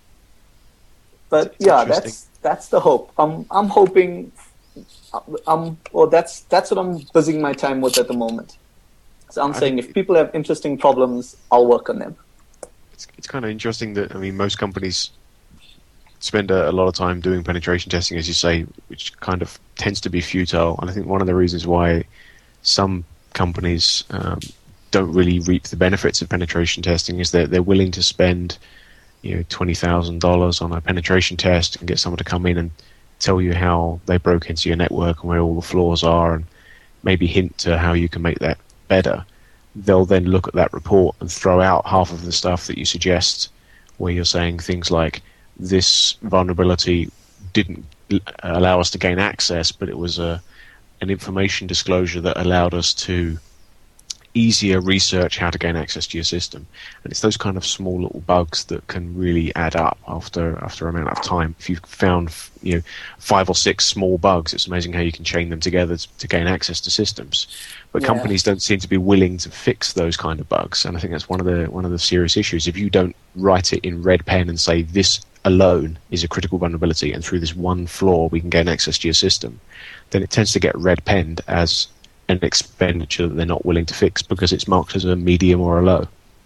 But It's yeah, interesting. that's that's the hope. I'm I'm hoping. I'm or that's that's what I'm busying my time with at the moment. So I'm I saying think- if people have interesting problems, I'll work on them. It's, it's kind of interesting that, I mean, most companies spend a, a lot of time doing penetration testing, as you say, which kind of tends to be futile. And I think one of the reasons why some companies um, don't really reap the benefits of penetration testing is that they're willing to spend, you know, twenty thousand dollars on a penetration test and get someone to come in and tell you how they broke into your network and where all the flaws are, and maybe hint to how you can make that better. They'll then look at that report and throw out half of the stuff that you suggest, where you're saying things like, this vulnerability didn't l- allow us to gain access, but it was a an information disclosure that allowed us to easier research how to gain access to your system. And it's those kind of small little bugs that can really add up after after a amount of time. If you've found, you know, five or six small bugs, it's amazing how you can chain them together to gain access to systems. But Yeah. companies don't seem to be willing to fix those kind of bugs, and I think that's one of the one of the serious issues. If you don't write it in red pen and say this alone is a critical vulnerability, and through this one flaw we can gain access to your system, then it tends to get red penned as an expenditure that they're not willing to fix because it's marked as a medium or a low.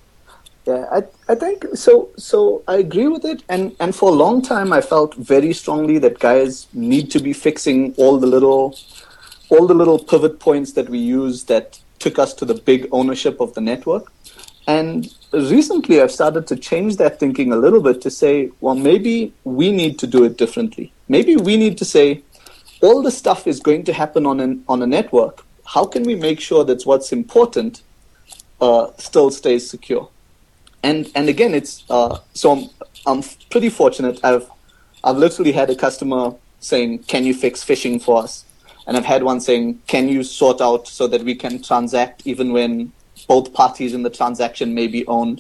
Yeah, I I think so. So I agree with it, and and for a long time I felt very strongly that guys need to be fixing all the little, all the little pivot points that we use that took us to the big ownership of the network. And recently I've started to change that thinking a little bit to say, well, maybe we need to do it differently. Maybe we need to say, all the stuff is going to happen on an on a network. How can we make sure that what's important uh, still stays secure? And and again, it's uh, so I'm, I'm pretty fortunate. I've I've literally had a customer saying, "Can you fix phishing for us?" And I've had one saying, "Can you sort out so that we can transact even when both parties in the transaction may be owned?"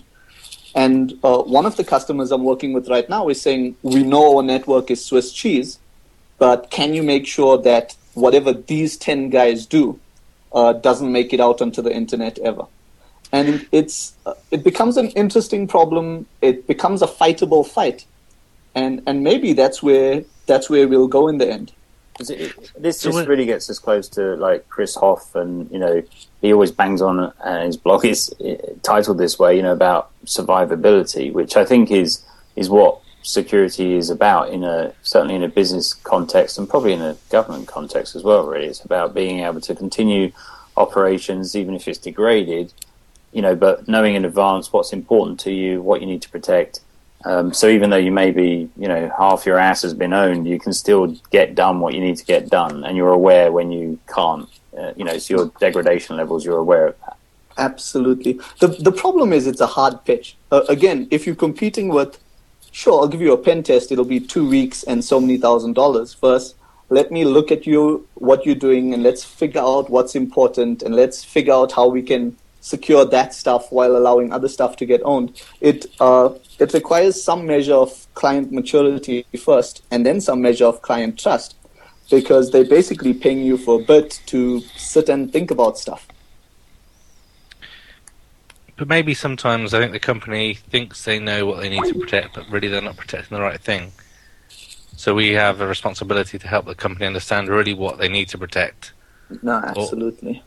And uh, one of the customers I'm working with right now is saying, "We know our network is Swiss cheese, but can you make sure that whatever these ten guys do uh, doesn't make it out onto the internet ever?" And it's uh, it becomes an interesting problem. It becomes a fightable fight, and and maybe that's where that's where we'll go in the end. Is it, this So this when- really gets us close to like Chris Hoff, and you know he always bangs on, uh, his blog is uh, titled this way, you know, about survivability, which I think is is what security is about in a certainly in a business context and probably in a government context as well. Really, it's about being able to continue operations even if it's degraded, you know, but knowing in advance what's important to you, what you need to protect. Um, so even though you may be, you know, half your ass has been owned, you can still get done what you need to get done, and you're aware when you can't. Uh, you know, so your degradation levels, you're aware of that. Absolutely. The the problem is it's a hard pitch. Uh, again, if you're competing with, sure, I'll give you a pen test. It'll be two weeks and so many thousand dollars. First, let me look at you, what you're doing, and let's figure out what's important, and let's figure out how we can secure that stuff while allowing other stuff to get owned. It uh, it requires some measure of client maturity first, and then some measure of client trust, because they're basically paying you for a bit to sit and think about stuff. But maybe sometimes I think the company thinks they know what they need to protect, but really they're not protecting the right thing. So we have a responsibility to help the company understand really what they need to protect. No, absolutely.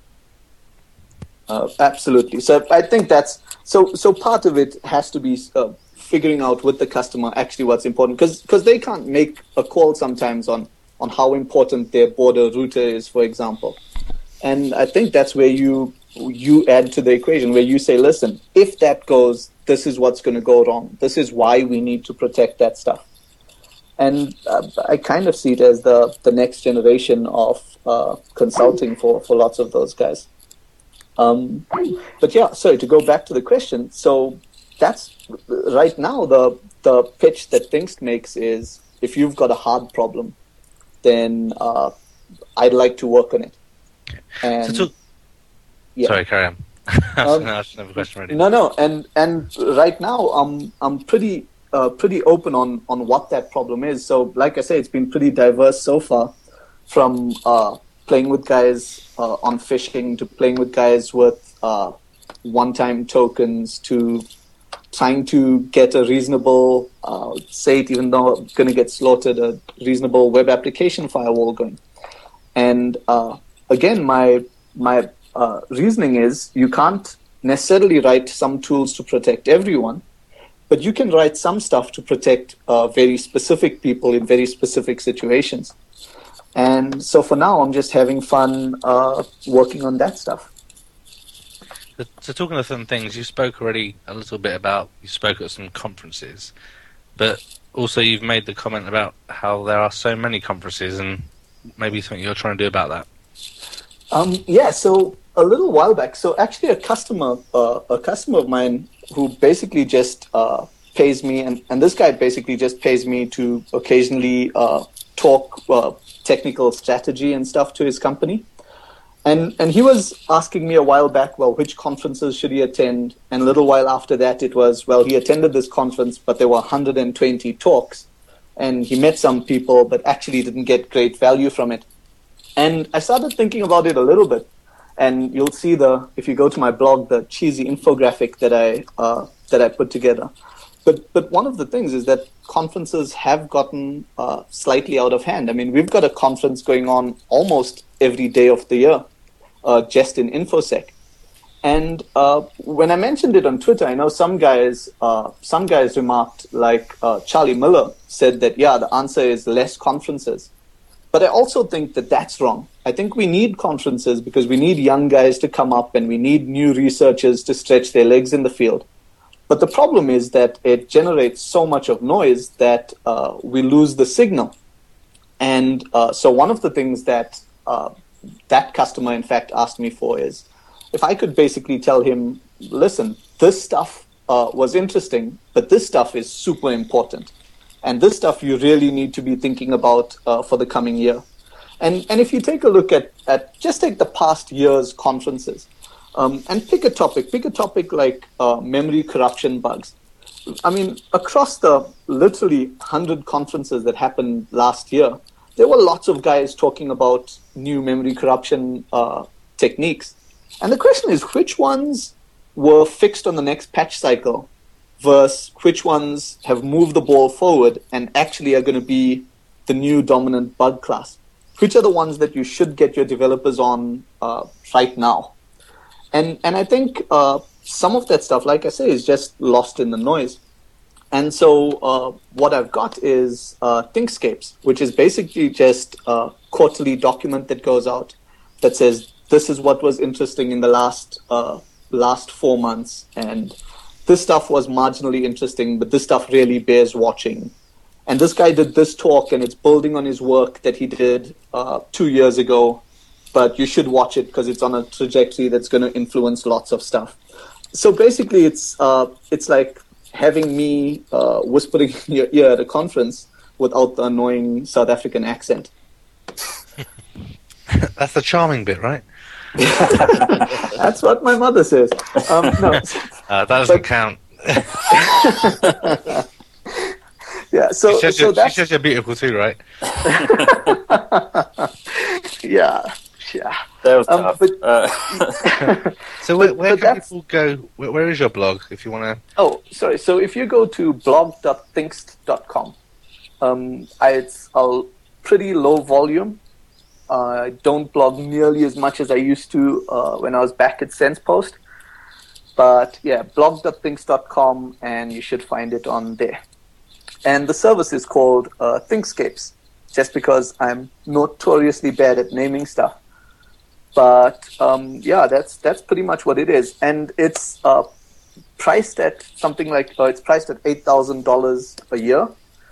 Uh, absolutely. So I think that's so. So part of it has to be uh, figuring out with the customer actually what's important, because because they can't make a call sometimes on on how important their border router is, for example. And I think that's where you you add to the equation, where you say, listen, if that goes, this is what's going to go wrong. This is why we need to protect that stuff. And uh, I kind of see it as the the next generation of uh, consulting for for lots of those guys. Um, but yeah, sorry, to go back to the question. So that's right now the the pitch that Pingst makes is, if you've got a hard problem, then uh, I'd like to work on it. And, So to- yeah. Sorry, carry on. I was Um, gonna ask another question already. No, no, and and right now I'm I'm pretty uh, pretty open on on what that problem is. So like I say, it's been pretty diverse so far, from uh, playing with guys uh, on phishing to playing with guys with uh, one-time tokens to trying to get a reasonable, uh, say it even though I'm going to get slaughtered, a reasonable web application firewall going. And uh, again, my my uh, reasoning is you can't necessarily write some tools to protect everyone, but you can write some stuff to protect uh, very specific people in very specific situations. And so for now, I'm just having fun uh, working on that stuff. So, so talking of some things, you spoke already a little bit about, you spoke at some conferences, but also you've made the comment about how there are so many conferences and maybe something you're trying to do about that. Um, yeah, so a little while back, so actually a customer, uh, a customer of mine who basically just uh, pays me, and, and this guy basically just pays me to occasionally uh, talk uh, technical strategy and stuff to his company. And and he was asking me a while back, well, which conferences should he attend? And a little while after that, it was, well, he attended this conference, but there were one hundred twenty talks. And he met some people, but actually didn't get great value from it. And I started thinking about it a little bit. And you'll see the, if you go to my blog, the cheesy infographic that I uh, that I put together. But but one of the things is that conferences have gotten uh, slightly out of hand. I mean, we've got a conference going on almost every day of the year, uh, just in InfoSec. And uh, when I mentioned it on Twitter, I know some guys uh, some guys remarked, like uh, Charlie Miller said that, yeah, the answer is less conferences. But I also think that that's wrong. I think we need conferences because we need young guys to come up and we need new researchers to stretch their legs in the field. But the problem is that it generates so much of noise that uh, we lose the signal. And uh, so one of the things that uh, that customer, in fact, asked me for is if I could basically tell him, listen, this stuff uh, was interesting, but this stuff is super important. And this stuff you really need to be thinking about uh, for the coming year. And and if you take a look at, at just take the past year's conferences um, and pick a topic, pick a topic like uh, memory corruption bugs. I mean, across the literally one hundred conferences that happened last year, there were lots of guys talking about new memory corruption uh, techniques. And the question is, which ones were fixed on the next patch cycle versus which ones have moved the ball forward and actually are going to be the new dominant bug class? Which are the ones that you should get your developers on uh, right now? And and I think uh, some of that stuff, like I say, is just lost in the noise. And so uh, what I've got is uh, Thinkscapes, which is basically just a quarterly document that goes out that says, this is what was interesting in the last uh, last four months, and this stuff was marginally interesting, but this stuff really bears watching. And this guy did this talk, and it's building on his work that he did uh, two years ago, but you should watch it because it's on a trajectory that's going to influence lots of stuff. So basically, it's uh, it's like having me uh, whispering in your ear at a conference without the annoying South African accent. That's the charming bit, right? That's what my mother says. Um, no, uh, that doesn't but, count. yeah, so, she says, so you're, that's... she says you're beautiful too, right? yeah, yeah. That was um, tough. but, uh, so where, where but can that's... people go? Where, where is your blog if you want to? Oh, sorry. So if you go to blog dot thinkst dot com, um, I, it's a pretty low volume. Uh, I don't blog nearly as much as I used to uh, when I was back at SensePost. But yeah, blog dot thinkst dot com, and you should find it on there. And the service is called uh, Thinkscapes, just because I'm notoriously bad at naming stuff. But um, yeah, that's that's pretty much what it is. And it's uh, priced at something like, uh, it's priced at eight thousand dollars a year.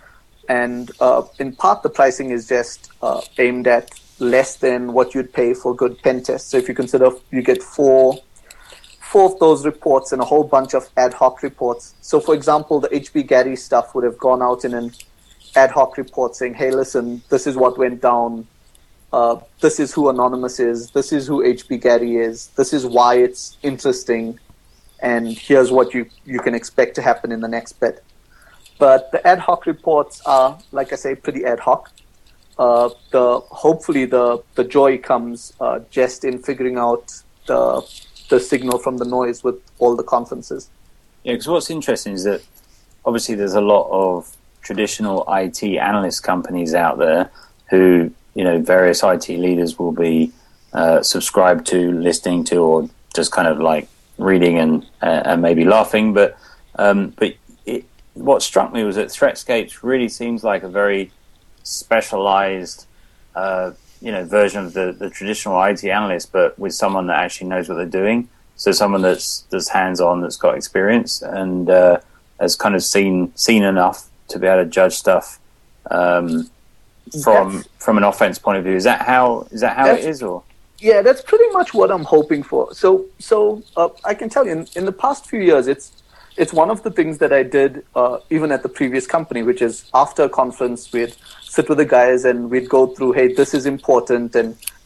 And uh, in part, the pricing is just uh, aimed at less than what you'd pay for good pen tests. So if you consider you get four four of those reports and a whole bunch of ad hoc reports. So for example, the H B Gary stuff would have gone out in an ad hoc report saying, hey, listen, this is what went down. Uh, this is who Anonymous is. This is who H B Gary is. This is why it's interesting. And here's what you, you can expect to happen in the next bit. But the ad hoc reports are, like I say, pretty ad hoc. Uh, the hopefully the, the joy comes uh, just in figuring out the the signal from the noise with all the conferences. Yeah, because what's interesting is that obviously there's a lot of traditional I T analyst companies out there who, you know, various I T leaders will be uh, subscribed to, listening to, or just kind of like reading and uh, and maybe laughing. But um, but it, what struck me was that Threatscapes really seems like a very specialized, uh, you know, version of the, the traditional I T analyst, but with someone that actually knows what they're doing. So someone that's that's hands-on, that's got experience, and uh, has kind of seen seen enough to be able to judge stuff um, from that's, from an offense point of view. Is that how is that how it is, or? Yeah, that's pretty much what I'm hoping for. So so uh, I can tell you, in, in the past few years, it's it's one of the things that I did uh, even at the previous company, which is after a conference, we'd sit with the guys and we'd go through, hey, this is important and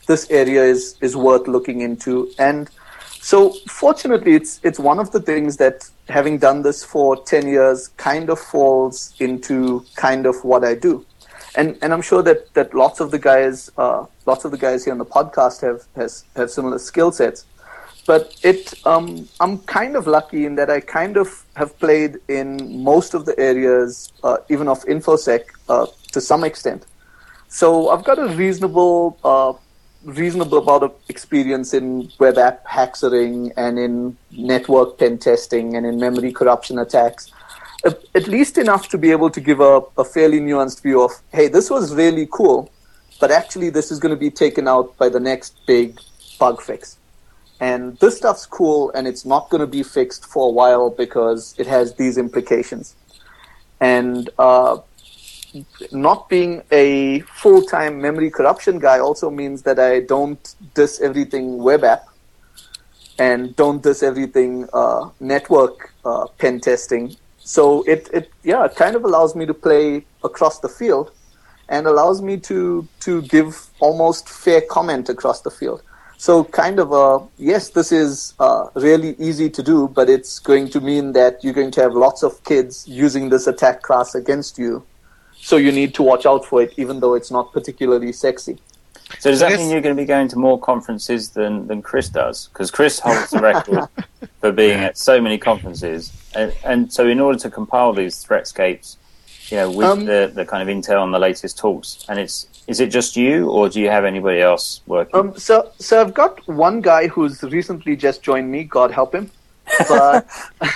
this area is is worth looking into. And so fortunately, it's it's one of the things that, having done this for ten years, kind of falls into kind of what I do. And and I'm sure that, that lots of the guys uh, lots of the guys here on the podcast have has have similar skill sets. But it um, I'm kind of lucky in that I kind of have played in most of the areas, uh, even of InfoSec, uh, to some extent. So I've got a reasonable uh, reasonable amount of experience in web app hacksering and in network pen testing and in memory corruption attacks. At least enough to be able to give a, a fairly nuanced view of, hey, this was really cool, but actually this is going to be taken out by the next big bug fix. And this stuff's cool, and it's not going to be fixed for a while because it has these implications. And uh, not being a full-time memory corruption guy also means that I don't diss everything web app and don't diss everything uh, network uh, pen testing. So it, it yeah, it kind of allows me to play across the field and allows me to to give almost fair comment across the field. So kind of a, yes, this is uh, really easy to do, but it's going to mean that you're going to have lots of kids using this attack class against you. So you need to watch out for it, even though it's not particularly sexy. So does that mean you're going to be going to more conferences than, than Chris does? Because Chris holds the record for being at so many conferences. And, and so in order to compile these threatscapes, you know, with um, the, the kind of intel on the latest talks, and it's is it just you, or do you have anybody else working? Um, so, so I've got one guy who's recently just joined me, God help him. But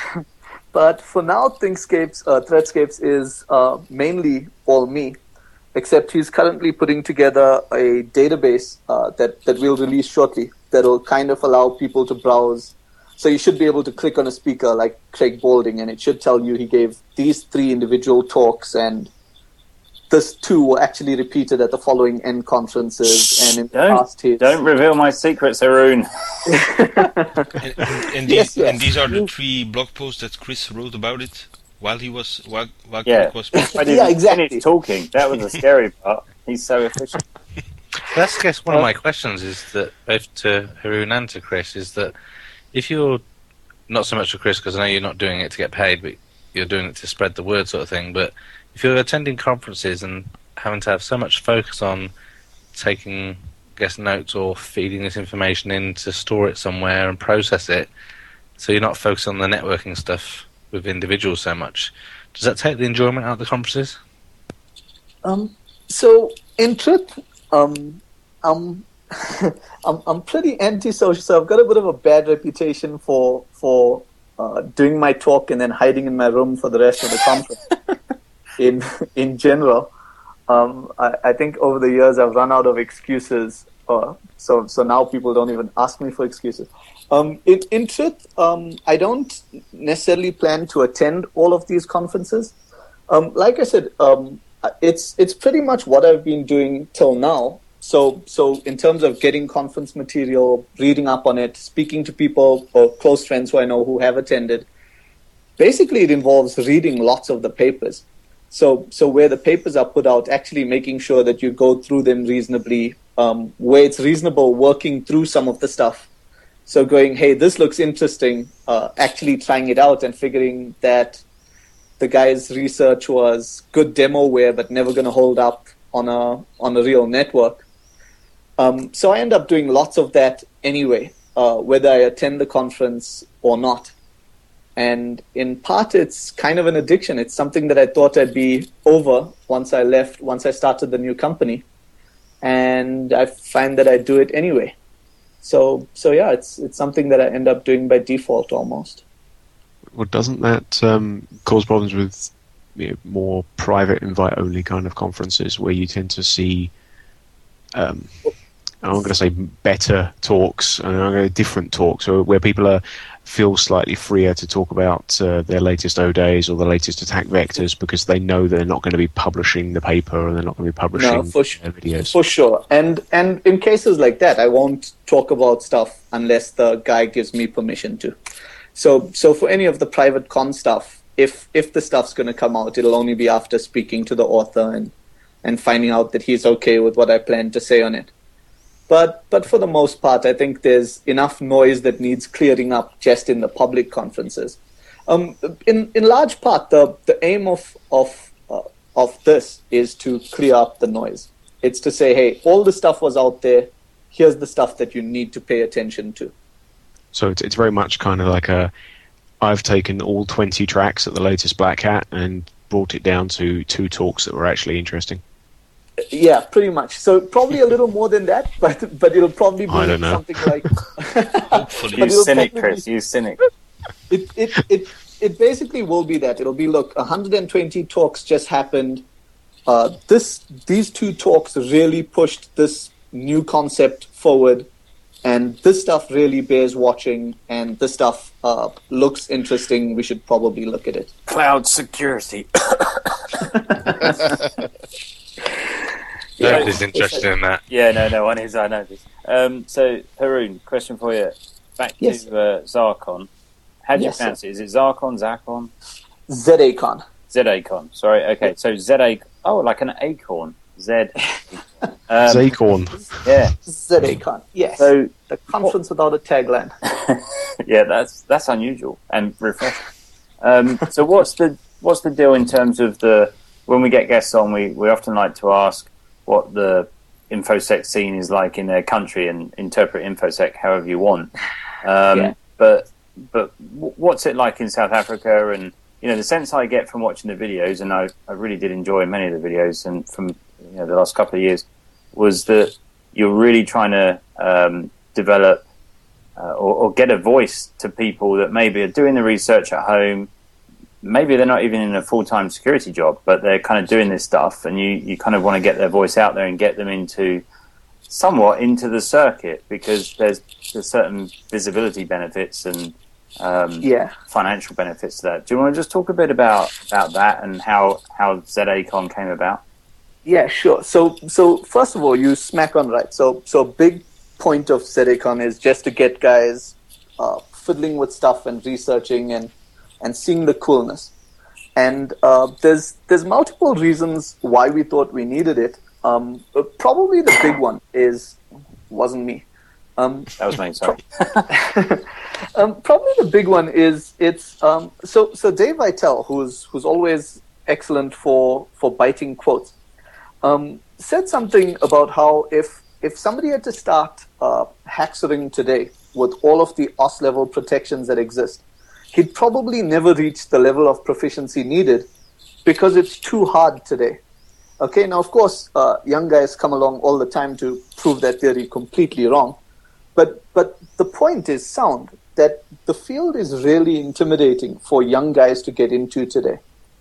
but for now, Thinkscapes, uh, Threadscapes is uh, mainly all me. Except he's currently putting together a database uh, that, that we'll release shortly that will kind of allow people to browse. So you should be able to click on a speaker like Craig Balding, and it should tell you he gave these three individual talks, and this two were actually repeated at the following N conferences. And in don't, the past his... don't reveal my secrets, Arun. and, and, and, yes, these, yes. and these are the three blog posts that Chris wrote about it. While he was, while, while yeah. Craig was speaking. Yeah, exactly. Talking. That was the scary part. He's so efficient. That's, I guess, one of my questions is that, both to Haroon and to Chris, is that if you're, not so much to Chris, because I know you're not doing it to get paid, but you're doing it to spread the word sort of thing, but if you're attending conferences and having to have so much focus on taking, I guess, notes or feeding this information in to store it somewhere and process it, so you're not focused on the networking stuff with individuals so much, does that take the enjoyment out of the conferences? Um, so in truth, um, I'm, I'm I'm pretty antisocial. So I've got a bit of a bad reputation for for uh, doing my talk and then hiding in my room for the rest of the conference. in in general, um, I, I think over the years I've run out of excuses. Uh, so so now people don't even ask me for excuses. Um, in, in truth, um, I don't necessarily plan to attend all of these conferences. Um, like I said, um, it's it's pretty much what I've been doing till now. So so in terms of getting conference material, reading up on it, speaking to people or close friends who I know who have attended, basically it involves reading lots of the papers. So so where the papers are put out, actually making sure that you go through them reasonably, um, where it's reasonable, working through some of the stuff. So going, hey, this looks interesting, uh, actually trying it out and figuring that the guy's research was good demoware but never going to hold up on a on a real network. Um, so I end up doing lots of that anyway, uh, whether I attend the conference or not. And in part, it's kind of an addiction. It's something that I thought I'd be over once I left, once I started the new company. And I find that I do it anyway. So, so yeah, it's it's something that I end up doing by default almost. Well, doesn't that um, cause problems with, you know, more private invite-only kind of conferences where you tend to see, um, I'm going to say better talks, and I'm going to different talks, or where people are feel slightly freer to talk about uh, their latest O days or the latest attack vectors because they know they're not going to be publishing the paper and they're not going to be publishing no, for their videos. For sure. And and in cases like that, I won't talk about stuff unless the guy gives me permission to. So so for any of the private con stuff, if if the stuff's going to come out, it'll only be after speaking to the author and, and finding out that he's okay with what I plan to say on it. But but for the most part, I think there's enough noise that needs clearing up just in the public conferences. Um, in in large part, the the aim of of uh, of this is to clear up the noise. It's to say, hey, all the stuff was out there. Here's the stuff that you need to pay attention to. So it's it's very much kind of like a, I've taken all twenty tracks at the latest Black Hat and brought it down to two talks that were actually interesting. Yeah, pretty much. So probably a little more than that, but but it'll probably be I don't know. something like. Hopefully. But Use it'll cynic, probably Chris. be- Use cynic. It it it it basically will be that. It'll be, look, one hundred twenty talks just happened. Uh, this these two talks really pushed this new concept forward, and this stuff really bears watching, and this stuff uh, looks interesting. We should probably look at it. Cloud security. David is interested in that. Yeah, no, no, one is, I know this. Um, so, Haroon, question for you. Back Yes. to uh, Zarkon. How do you Yes, pronounce it? Is it Zarkon, Zarkon? ZACon. Z-Acon. Sorry, okay. So, Z-A... Oh, like an acorn. Z. Um, Zacorn. yeah. ZACon. Yes. So, The conference without a tagline. yeah, that's that's unusual and refreshing. Um, so, what's the what's the deal in terms of the... When we get guests on, we, we often like to ask what the InfoSec scene is like in their country and interpret InfoSec however you want. Um, Yeah. But but w- what's it like in South Africa? And you know, the sense I get from watching the videos, and I, I really did enjoy many of the videos, and from you know the last couple of years, was that you're really trying to um, develop uh, or, or get a voice to people that maybe are doing the research at home. Maybe they're not even in a full-time security job, but they're kind of doing this stuff, and you, you kind of want to get their voice out there and get them into somewhat into the circuit, because there's, there's certain visibility benefits and um, Yeah. financial benefits to that. Do you want to just talk a bit about, about that and how, how ZACon came about? Yeah, sure. So, so first of all, you smack on right. So, so a big point of ZACon is just to get guys uh, fiddling with stuff and researching and and seeing the coolness. And uh, there's there's multiple reasons why we thought we needed it. Um, but probably the big one is wasn't me. Um, That was me, sorry. um, probably the big one is it's um, so so Dave Vitale, who's who's always excellent for for biting quotes, um, said something about how if if somebody had to start uh, hacksering today with all of the O S level protections that exist, he'd probably never reach the level of proficiency needed because it's too hard today. Okay, now of course, uh, young guys come along all the time to prove that theory completely wrong. But but the point is sound, that the field is really intimidating for young guys to get into today.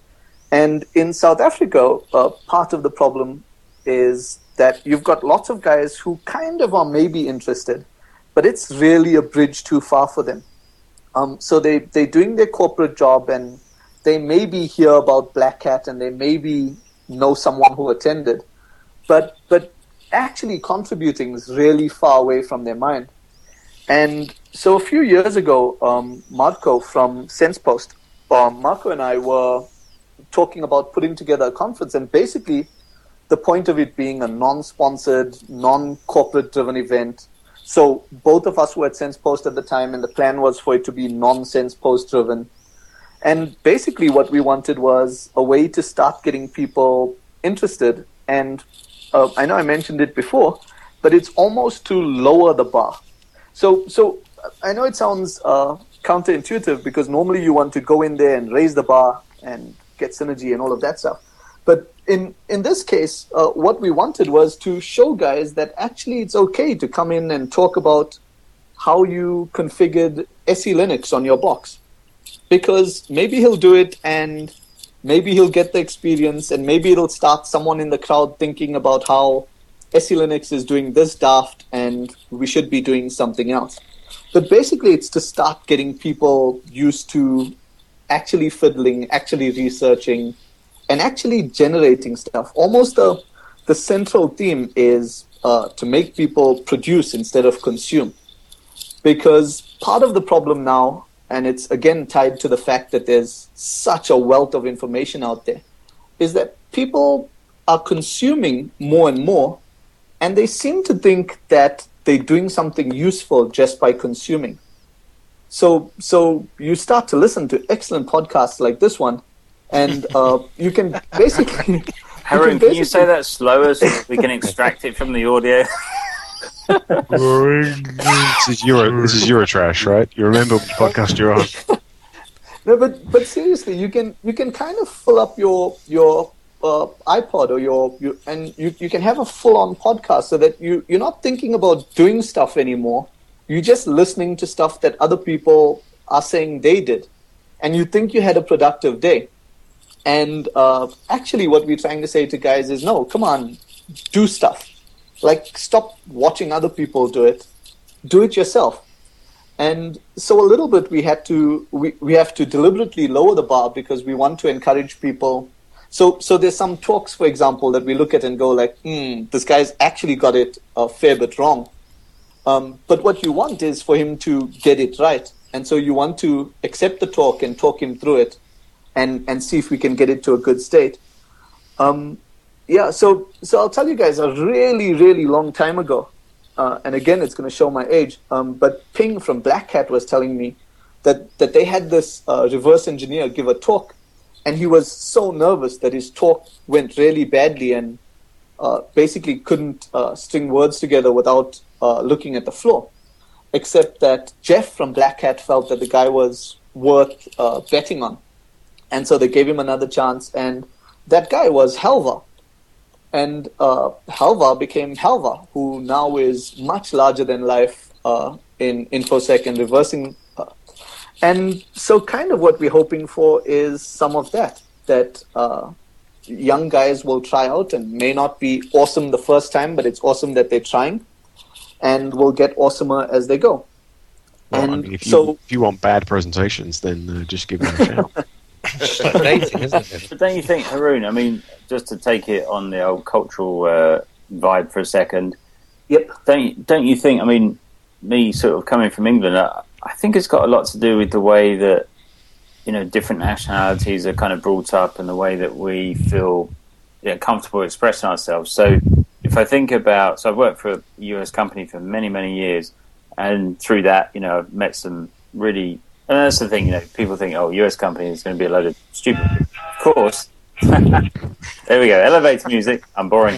And in South Africa, uh, part of the problem is that you've got lots of guys who kind of are maybe interested, but it's really a bridge too far for them. Um, so they, they're doing their corporate job, and they maybe hear about Black Hat, and they maybe know someone who attended. But but actually contributing is really far away from their mind. And so a few years ago, um, Marco from SensePost, um, Marco and I were talking about putting together a conference, and basically the point of it being a non-sponsored, non-corporate driven event. So both of us were at SensePost at the time, and the plan was for it to be non-SensePost driven. And basically what we wanted was a way to start getting people interested. And uh, I know I mentioned it before, but it's almost to lower the bar. So, so I know it sounds uh, counterintuitive, because normally you want to go in there and raise the bar and get synergy and all of that stuff. But in, in this case, uh, what we wanted was to show guys that actually it's okay to come in and talk about how you configured S E Linux on your box. Because maybe he'll do it, and maybe he'll get the experience, and maybe it'll start someone in the crowd thinking about how S E Linux is doing this daft and we should be doing something else. But basically it's to start getting people used to actually fiddling, actually researching, and actually generating stuff. Almost the, the central theme is uh, to make people produce instead of consume. Because part of the problem now, and it's again tied to the fact that there's such a wealth of information out there, is that people are consuming more and more, and they seem to think that they're doing something useful just by consuming. So, so you start to listen to excellent podcasts like this one, and uh, you can basically. Haroon, can you say that slower so we can extract it from the audio? This is Euro. This is Eurotrash, right? You remember which podcast you're on? No, but but seriously, you can you can kind of fill up your your uh, iPod or your, your and you you can have a full on podcast so that you you're not thinking about doing stuff anymore. You're just listening to stuff that other people are saying they did, and you think you had a productive day. And uh, actually, what we're trying to say to guys is, no, come on, do stuff. Like, stop watching other people do it. Do it yourself. And so a little bit we had to we, we have to deliberately lower the bar because we want to encourage people. So so there's some talks, for example, that we look at and go like, hmm, this guy's actually got it a fair bit wrong. Um, but what you want is for him to get it right. And so you want to accept the talk and talk him through it and, and see if we can get it to a good state. Um, yeah, so so I'll tell you guys a really, really long time ago. Uh, and again, it's going to show my age. Um, but Ping from Black Hat was telling me that, that they had this uh, reverse engineer give a talk, and he was so nervous that his talk went really badly and uh, basically couldn't uh, string words together without uh, looking at the floor. Except that Jeff from Black Hat felt that the guy was worth uh, betting on. And so they gave him another chance, and that guy was Halvar. And uh, Halvar became Halvar, who now is much larger than life uh, in InfoSec and reversing. Uh, and so kind of what we're hoping for is some of that, that uh, young guys will try out and may not be awesome the first time, but it's awesome that they're trying, and will get awesomer as they go. Well, and I mean, if, you, so, if you want bad presentations, then uh, just give them a shout. It's like dating, isn't it? But don't you think, Haroon, I mean, just to take it on the old cultural uh, vibe for a second, yep. don't you, don't you think, I mean, me sort of coming from England, I, I think it's got a lot to do with the way that, you know, different nationalities are kind of brought up and the way that we feel you know, comfortable expressing ourselves. So if I think about, so I've worked for a U S company for many, many years, and through that, you know, I've met some really... And that's the thing, you know, people think, oh, U S company is going to be a load of stupid people. Of course. There we go. Elevator music. I'm boring.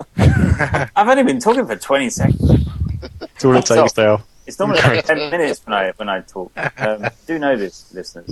I've only been talking for twenty seconds. That's all it takes, Dale. It's normally like ten minutes when I when I talk. Um, I do know this, listeners.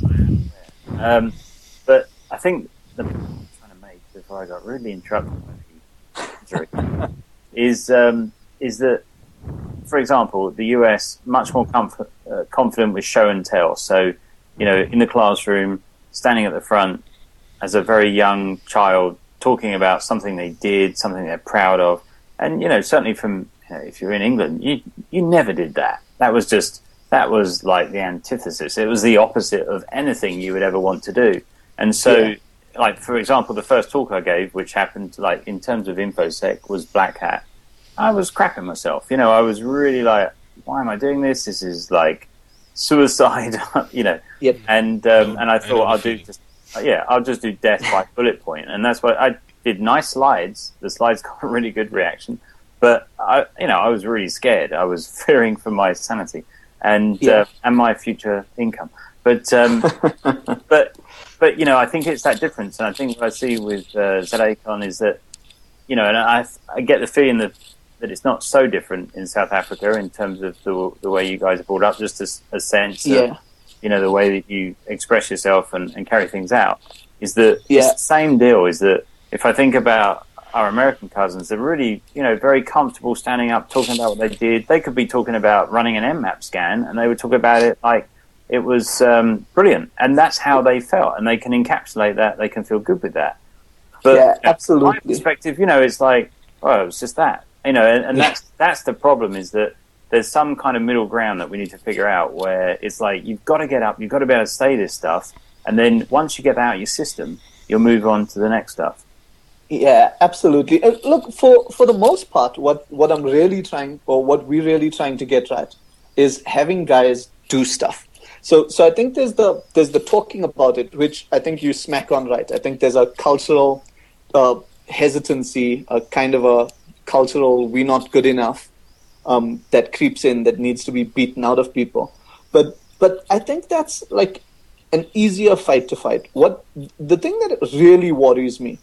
Um, but I think the point I'm trying to make before I got really interrupted by the injury is um, is that, for example, the U S much more comfort, uh, confident with show and tell. So, you know, in the classroom, standing at the front as a very young child, talking about something they did, something they're proud of. And, you know, certainly from, you know, if you're in England, you you never did that. That was just, that was like the antithesis. It was the opposite of anything you would ever want to do. And so, yeah. like, for example, the first talk I gave, which happened, like, in terms of InfoSec, was Black Hat. I was crapping myself. You know, I was really like, why am I doing this? This is like suicide, you know. Yep. And um, and I thought I'll do just, yeah, I'll just do death by bullet point. And that's what I did. Nice slides. The slides got a really good reaction. But, I, you know, I was really scared. I was fearing for my sanity and yeah. uh, and my future income. But, um, but, but you know, I think it's that difference. And I think what I see with uh, ZACON is that, you know, and I, I get the feeling that that it's not so different in South Africa in terms of the the way you guys are brought up, just as a sense yeah. of, you know, the way that you express yourself and, and carry things out, is that yeah. it's the same deal, is that if I think about our American cousins, they're really, you know, very comfortable standing up, talking about what they did. They could be talking about running an M MAP scan, and they would talk about it like it was um, brilliant. And that's how they felt, and they can encapsulate that, they can feel good with that. But yeah, absolutely. From my perspective, you know, it's like, oh, it's just that. You know, and, and that's that's the problem, is that there's some kind of middle ground that we need to figure out, where it's like you've got to get up, you've got to be able to say this stuff, and then once you get that out of your system, you'll move on to the next stuff. Yeah, absolutely. And look, for, for the most part, what, what I'm really trying, or what we're really trying to get right, is having guys do stuff. So so I think there's the there's the talking about it, which I think you smack on right. I think there's a cultural uh, hesitancy, a kind of a cultural "we're not good enough" um, that creeps in, that needs to be beaten out of people. But but I think that's like an easier fight to fight. What the thing that really worries me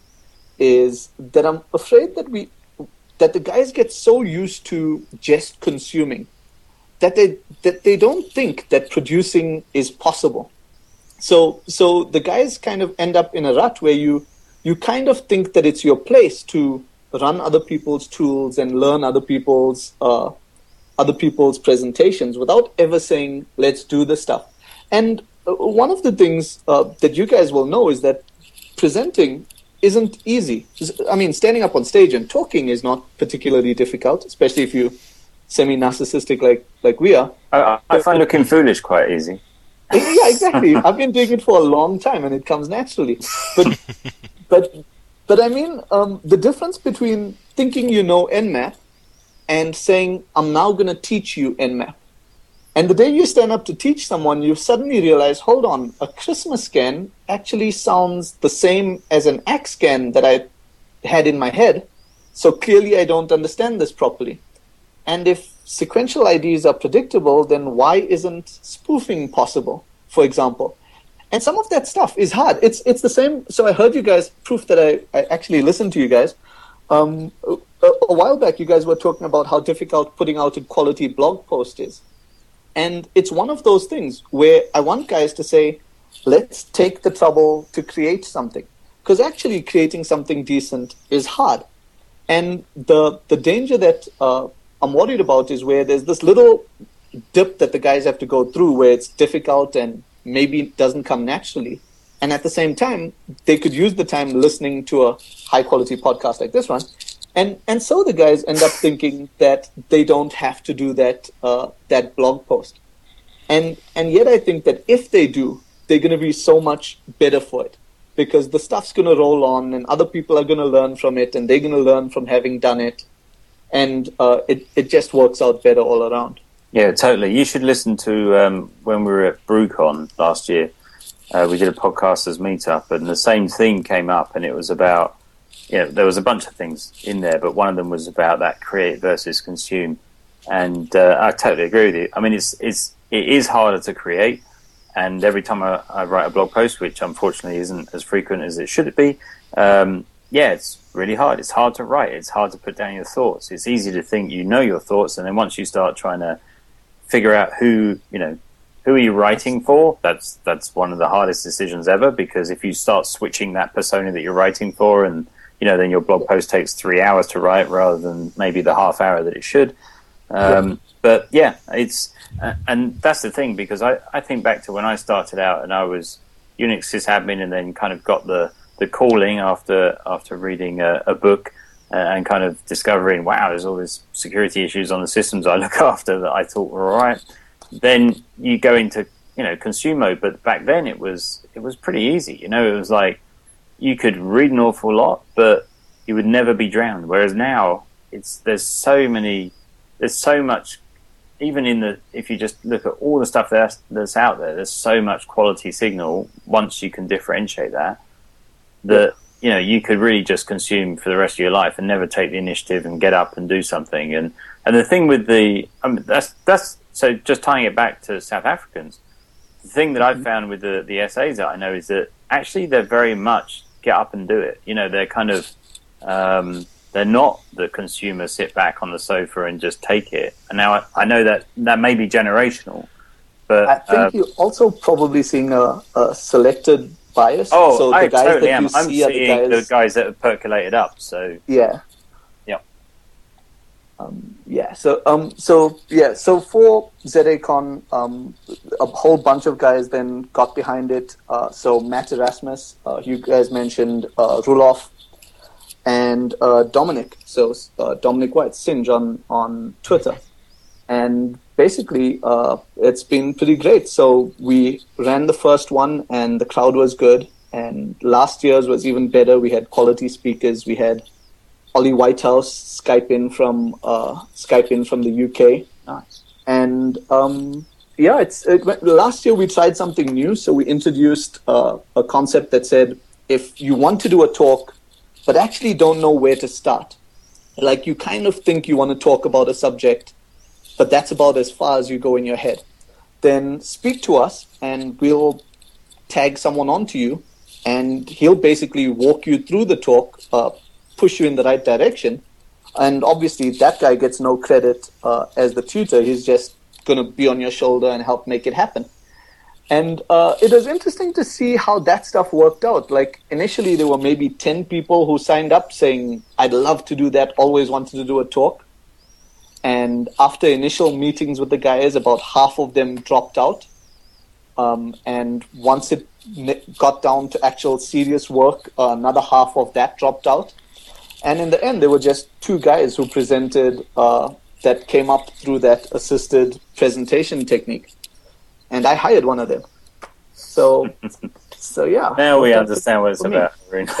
is that I'm afraid that we that the guys get so used to just consuming that they that they don't think that producing is possible. So so the guys kind of end up in a rut where you you kind of think that it's your place to run other people's tools and learn other people's uh, other people's presentations without ever saying, let's do the stuff. And uh, one of the things uh, that you guys will know is that presenting isn't easy. I mean, standing up on stage and talking is not particularly difficult, especially if you're semi-narcissistic like, like we are. I, I find looking foolish quite easy. Yeah, exactly. I've been doing it for a long time and it comes naturally. But but but I mean, um, the difference between thinking you know Nmap and saying, I'm now going to teach you Nmap. And the day you stand up to teach someone, you suddenly realize, hold on, a Christmas scan actually sounds the same as an A C scan that I had in my head. So clearly I don't understand this properly. And if sequential I Ds are predictable, then why isn't spoofing possible, for example? And some of that stuff is hard. It's it's the same. So I heard you guys, proof that I, I actually listened to you guys. Um, a, a while back, you guys were talking about how difficult putting out a quality blog post is. And it's one of those things where I want guys to say, let's take the trouble to create something. Because actually creating something decent is hard. And the the danger that uh, I'm worried about is where there's this little dip that the guys have to go through where it's difficult and maybe it doesn't come naturally. And at the same time, they could use the time listening to a high-quality podcast like this one. And and so the guys end up thinking that they don't have to do that uh, that blog post. And and yet I think that if they do, they're going to be so much better for it. Because the stuff's going to roll on and other people are going to learn from it and they're going to learn from having done it. And uh, it, it just works out better all around. Yeah, totally. You should listen to um, when we were at BrewCon last year. Uh, we did a podcasters meetup, and the same thing came up, and it was about, you know, there was a bunch of things in there, but one of them was about that create versus consume. And uh, I totally agree with you. I mean, it's it's it is harder to create, and every time I, I write a blog post, which unfortunately isn't as frequent as it should be, um, yeah, it's really hard. It's hard to write. It's hard to put down your thoughts. It's easy to think you know your thoughts, and then once you start trying to figure out who, you know, who are you writing for, that's that's one of the hardest decisions ever, because if you start switching that persona that you're writing for, and, you know, then your blog post takes three hours to write rather than maybe the half hour that it should. Um, yeah. But, yeah, it's... Uh, and that's the thing, because I, I think back to when I started out and I was Unix sysadmin and then kind of got the, the calling after after reading a, a book uh, and kind of discovering, wow, there's all these security issues on the systems I look after that I thought were all right. Then you go into, you know, consume mode, but back then it was it was pretty easy. You know, it was like you could read an awful lot, but you would never be drowned. Whereas now, it's there's so many, there's so much. Even in the, if you just look at all the stuff that's, that's out there, there's so much quality signal. Once you can differentiate that, that you know you could really just consume for the rest of your life and never take the initiative and get up and do something. And and the thing with the, I mean, that's that's. So just tying it back to South Africans, the thing that I've found with the, the S As that I know is that actually they're very much get up and do it. You know, they're kind of, um, they're not the consumer sit back on the sofa and just take it. And now I, I know that that may be generational, but... I think uh, you're also probably seeing a, a selected bias. Oh, so the I guys totally that am. you I'm see are seeing the guys, the guys that have percolated up, so... Yeah. Yeah. Um, yeah, so um, so yeah, so for ZACon, um, a whole bunch of guys then got behind it. Uh, so Matt Erasmus, uh, you guys mentioned uh, Rulof, and uh, Dominic. So uh, Dominic White, Singe on on Twitter, and basically uh, it's been pretty great. So we ran the first one, and the crowd was good. And last year's was even better. We had quality speakers. We had Ollie Whitehouse Skype in from uh, Skype in from the U K. Nice. And um, yeah, it's it, last year we tried something new. So we introduced uh, a concept that said, if you want to do a talk, but actually don't know where to start, like you kind of think you want to talk about a subject, but that's about as far as you go in your head, then speak to us and we'll tag someone onto you, and he'll basically walk you through the talk, uh, push you in the right direction. And obviously that guy gets no credit uh, as the tutor. He's just going to be on your shoulder and help make it happen. And uh, it was interesting to see how that stuff worked out. Like initially there were maybe ten people who signed up saying, I'd love to do that, always wanted to do a talk. And after initial meetings with the guys, about half of them dropped out. Um, and once it got down to actual serious work, uh, another half of that dropped out. And in the end, there were just two guys who presented uh, that came up through that assisted presentation technique. And I hired one of them. So, so yeah. Now we understand what it's about.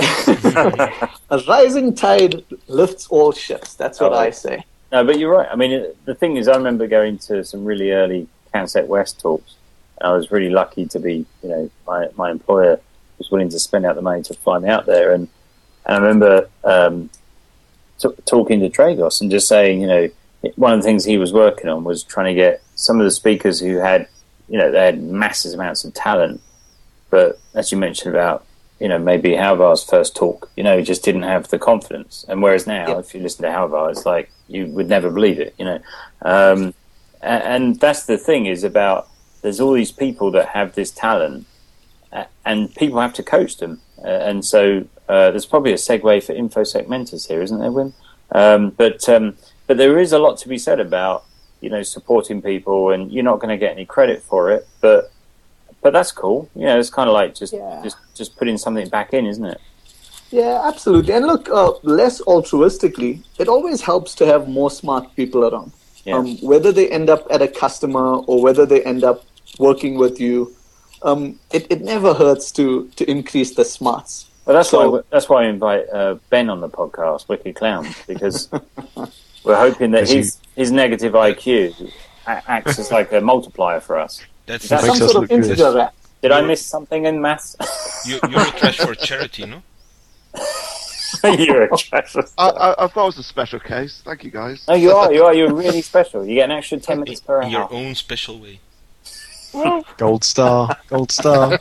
A rising tide lifts all ships. That's what oh, I say. No, but you're right. I mean, it, the thing is, I remember going to some really early CanSec West talks. And I was really lucky to be, you know, my, my employer was willing to spend out the money to fly me out there. And, and I remember um, t- talking to Dragos and just saying, you know, one of the things he was working on was trying to get some of the speakers who had, you know, they had massive amounts of talent. But as you mentioned about, you know, maybe Halvar's first talk, you know, he just didn't have the confidence. And whereas now, yeah. if you listen to Halvar, it's like you would never believe it, you know. Um, and, and that's the thing is about, there's all these people that have this talent, uh, and people have to coach them. Uh, and so uh, there's probably a segue for InfoSec mentors here, isn't there, Wim? Um, but um, but there is a lot to be said about, you know, supporting people, and you're not going to get any credit for it, but but that's cool. You know, it's kind of like just yeah. just just putting something back in, isn't it? Yeah, absolutely. And look, uh, less altruistically, it always helps to have more smart people around. Yeah. Um, whether they end up at a customer or whether they end up working with you, um, it, it never hurts to, to increase the smarts. Well, that's so, why that's why I invite uh, Ben on the podcast, Wicked Clown, because we're hoping that his his negative I Q acts as like a multiplier for us. That's that some sort of integer rap. Did I miss something in maths? you, you're a trash for charity, no? You're a trash. I, I, I thought it was a special case. Thank you, guys. No, you are. You are. You're really special. You get an extra ten minutes per hour. In your own special way. Gold star. Gold star.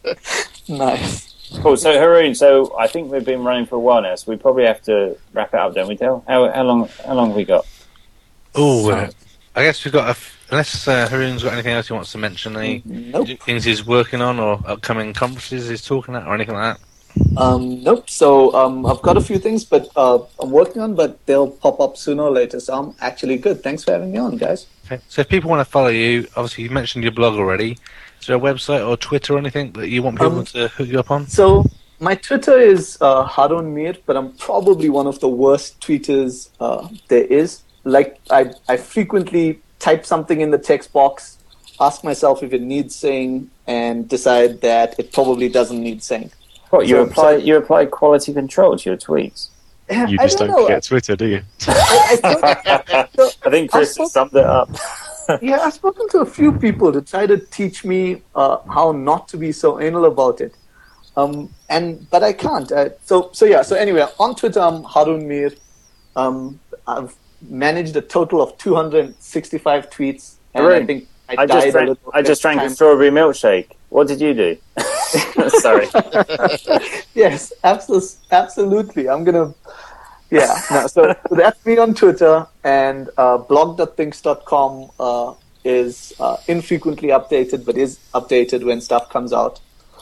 Nice. Cool. So Haroon, so I think we've been running for a while now, so we probably have to wrap it up, don't we, Del? How, how long? How long have we got? Oh, uh, I guess we've got. A f- unless uh, Haroon's got anything else he wants to mention, any nope. things he's working on or upcoming conferences he's talking at, or anything like that. Um, nope. So um, I've got a few things, but uh, I'm working on, but they'll pop up sooner or later. So I'm actually good. Thanks for having me on, guys. Okay. So if people want to follow you, obviously you mentioned your blog already. Is there a website or Twitter or anything that you want people um, to hook you up on? So my Twitter is uh, Haroon Mir, but I'm probably one of the worst tweeters uh, there is. Like I, I frequently type something in the text box, ask myself if it needs saying, and decide that it probably doesn't need saying. What, you so, apply so, you apply quality control to your tweets? You just don't, don't forget Twitter, do you? I, I, so, I think Chris has summed it up. Yeah, I've spoken to a few people to try to teach me uh, how not to be so anal about it. Um, and but I can't. Uh, so so yeah. So anyway, on Twitter, I'm Haroon Mir. Um, I've managed a total of two hundred sixty-five tweets, and Haroon, I think I, I died just drank, a little I just drank time. a strawberry milkshake. What did you do? Sorry. Yes, absolutely. Absolutely. I'm gonna. Yeah. No. So, so that's me on Twitter, and uh, blog dot thinks dot com uh, is uh, infrequently updated, but is updated when stuff comes out.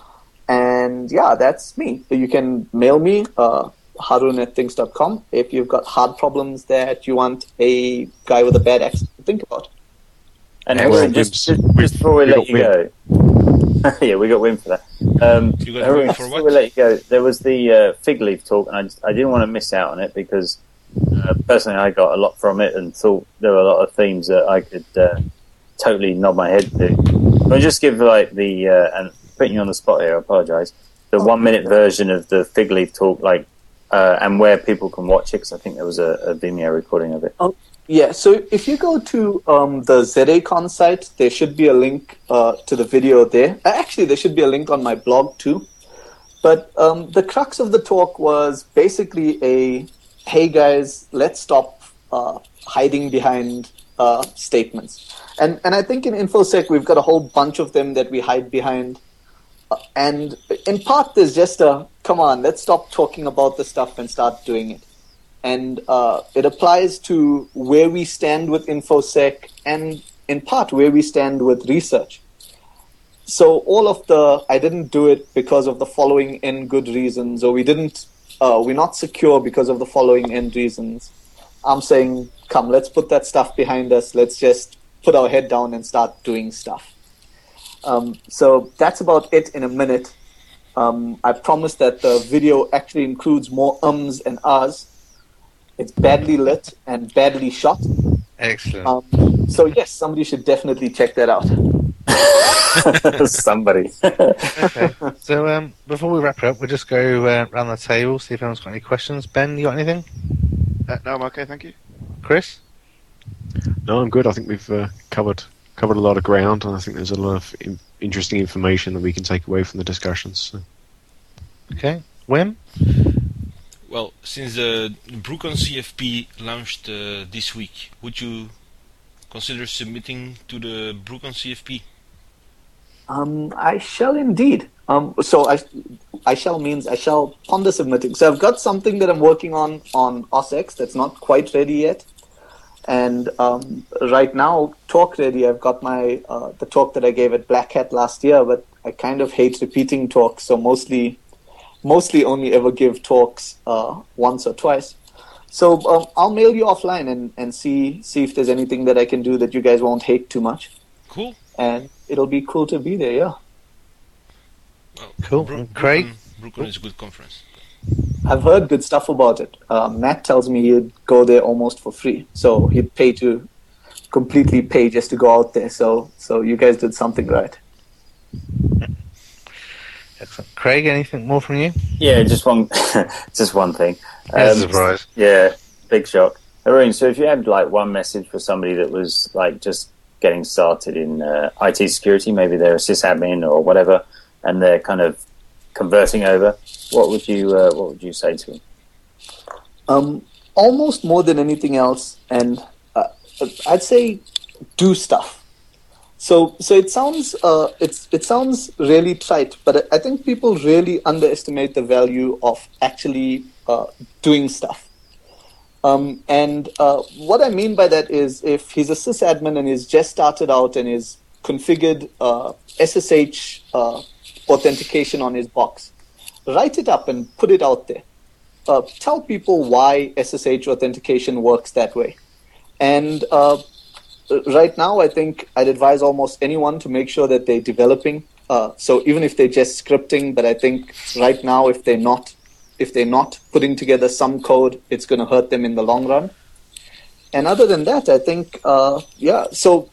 And yeah, that's me. So you can mail me, uh, Haroon at thinks dot com, if you've got hard problems that you want a guy with a bad accent to think about. And Haroon, just, just, just before we, we let you Wim. go, yeah, we got Wim for that. Um, you got Haroon, Wim for before what? we let you go, there was the uh, fig leaf talk, and I, just, I didn't want to miss out on it because uh, personally I got a lot from it and thought there were a lot of themes that I could uh, totally nod my head to. I'll just give like the uh, and putting you on the spot here. I apologise. The oh, one minute version of the fig leaf talk, like uh, and where people can watch it, because I think there was a, a Vimeo recording of it. Oh. Yeah, so if you go to um, the ZACon site, there should be a link uh, to the video there. Actually, there should be a link on my blog too. But um, the crux of the talk was basically a hey guys, let's stop uh, hiding behind uh, statements. And and I think in InfoSec we've got a whole bunch of them that we hide behind. Uh, and in part there's just a, come on, let's stop talking about the stuff and start doing it. And uh, it applies to where we stand with InfoSec and in part where we stand with research. So all of the, I didn't do it because of the following n good reasons, or we didn't, uh, we're not secure because of the following n reasons. I'm saying, come, let's put that stuff behind us. Let's just put our head down and start doing stuff. Um, so that's about it in a minute. Um, I promise that the video actually includes more ums and ahs. It's badly lit and badly shot. Excellent. Um, so yes, somebody should definitely check that out. Somebody. Okay. So um, before we wrap it up, we'll just go uh, around the table, see if anyone's got any questions. Ben, you got anything? Uh, no, I'm okay, thank you. Chris? No, I'm good. I think we've uh, covered covered a lot of ground, and I think there's a lot of in- interesting information that we can take away from the discussions. So. Okay. Wim? Well, since the Brucon C F P launched uh, this week, would you consider submitting to the Brucon C F P? Um, I shall indeed. Um, so I, I shall means I shall ponder submitting. So I've got something that I'm working on on O S X that's not quite ready yet. And um, right now, talk ready. I've got my uh, the talk that I gave at Black Hat last year, but I kind of hate repeating talks, so mostly, mostly only ever give talks uh, once or twice. So um, I'll mail you offline and, and see see if there's anything that I can do that you guys won't hate too much. Cool. And it'll be cool to be there, yeah. Well, Cool. Bru- Craig? Brucon, Brucon is a good conference. I've heard good stuff about it. Uh, Matt tells me he'd go there almost for free, so he'd pay to completely pay just to go out there. So, so you guys did something right. Excellent. Craig, anything more from you? Yeah, just one, just one thing. That's a surprise. Yeah, big shock. Arun, so if you had like one message for somebody that was like just getting started in uh, I T security, maybe they're a sysadmin or whatever, and they're kind of converting over, what would you uh, what would you say to them? Um, almost more than anything else, and uh, I'd say do stuff. So, so it sounds uh, it's it sounds really trite, but I think people really underestimate the value of actually uh, doing stuff. Um, and uh, what I mean by that is, if he's a sysadmin and he's just started out and he's configured uh, S S H uh, authentication on his box, write it up and put it out there. Uh, tell people why S S H authentication works that way. And uh, right now, I think I'd advise almost anyone to make sure that they're developing. Uh, so even if they're just scripting, but I think right now, if they're not, if they're not putting together some code, it's going to hurt them in the long run. And other than that, I think, uh, yeah. So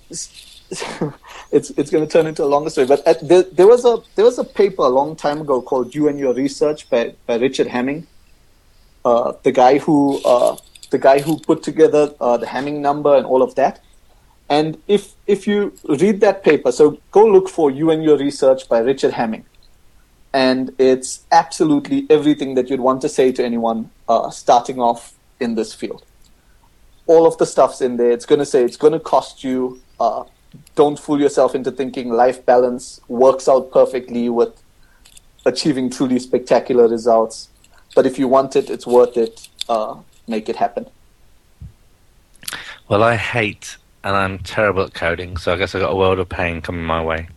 it's it's going to turn into a longer story. But at, there, there was a there was a paper a long time ago called "You and Your Research" by by Richard Hamming, uh, the guy who uh, the guy who put together uh, the Hamming number and all of that. And if if you read that paper, so go look for "You and Your Research" by Richard Hamming, and it's absolutely everything that you'd want to say to anyone uh, starting off in this field. All of the stuff's in there. It's going to say it's going to cost you. Uh, don't fool yourself into thinking life balance works out perfectly with achieving truly spectacular results. But if you want it, it's worth it. Uh, make it happen. Well, I hate and I'm terrible at coding, so I guess I got a world of pain coming my way.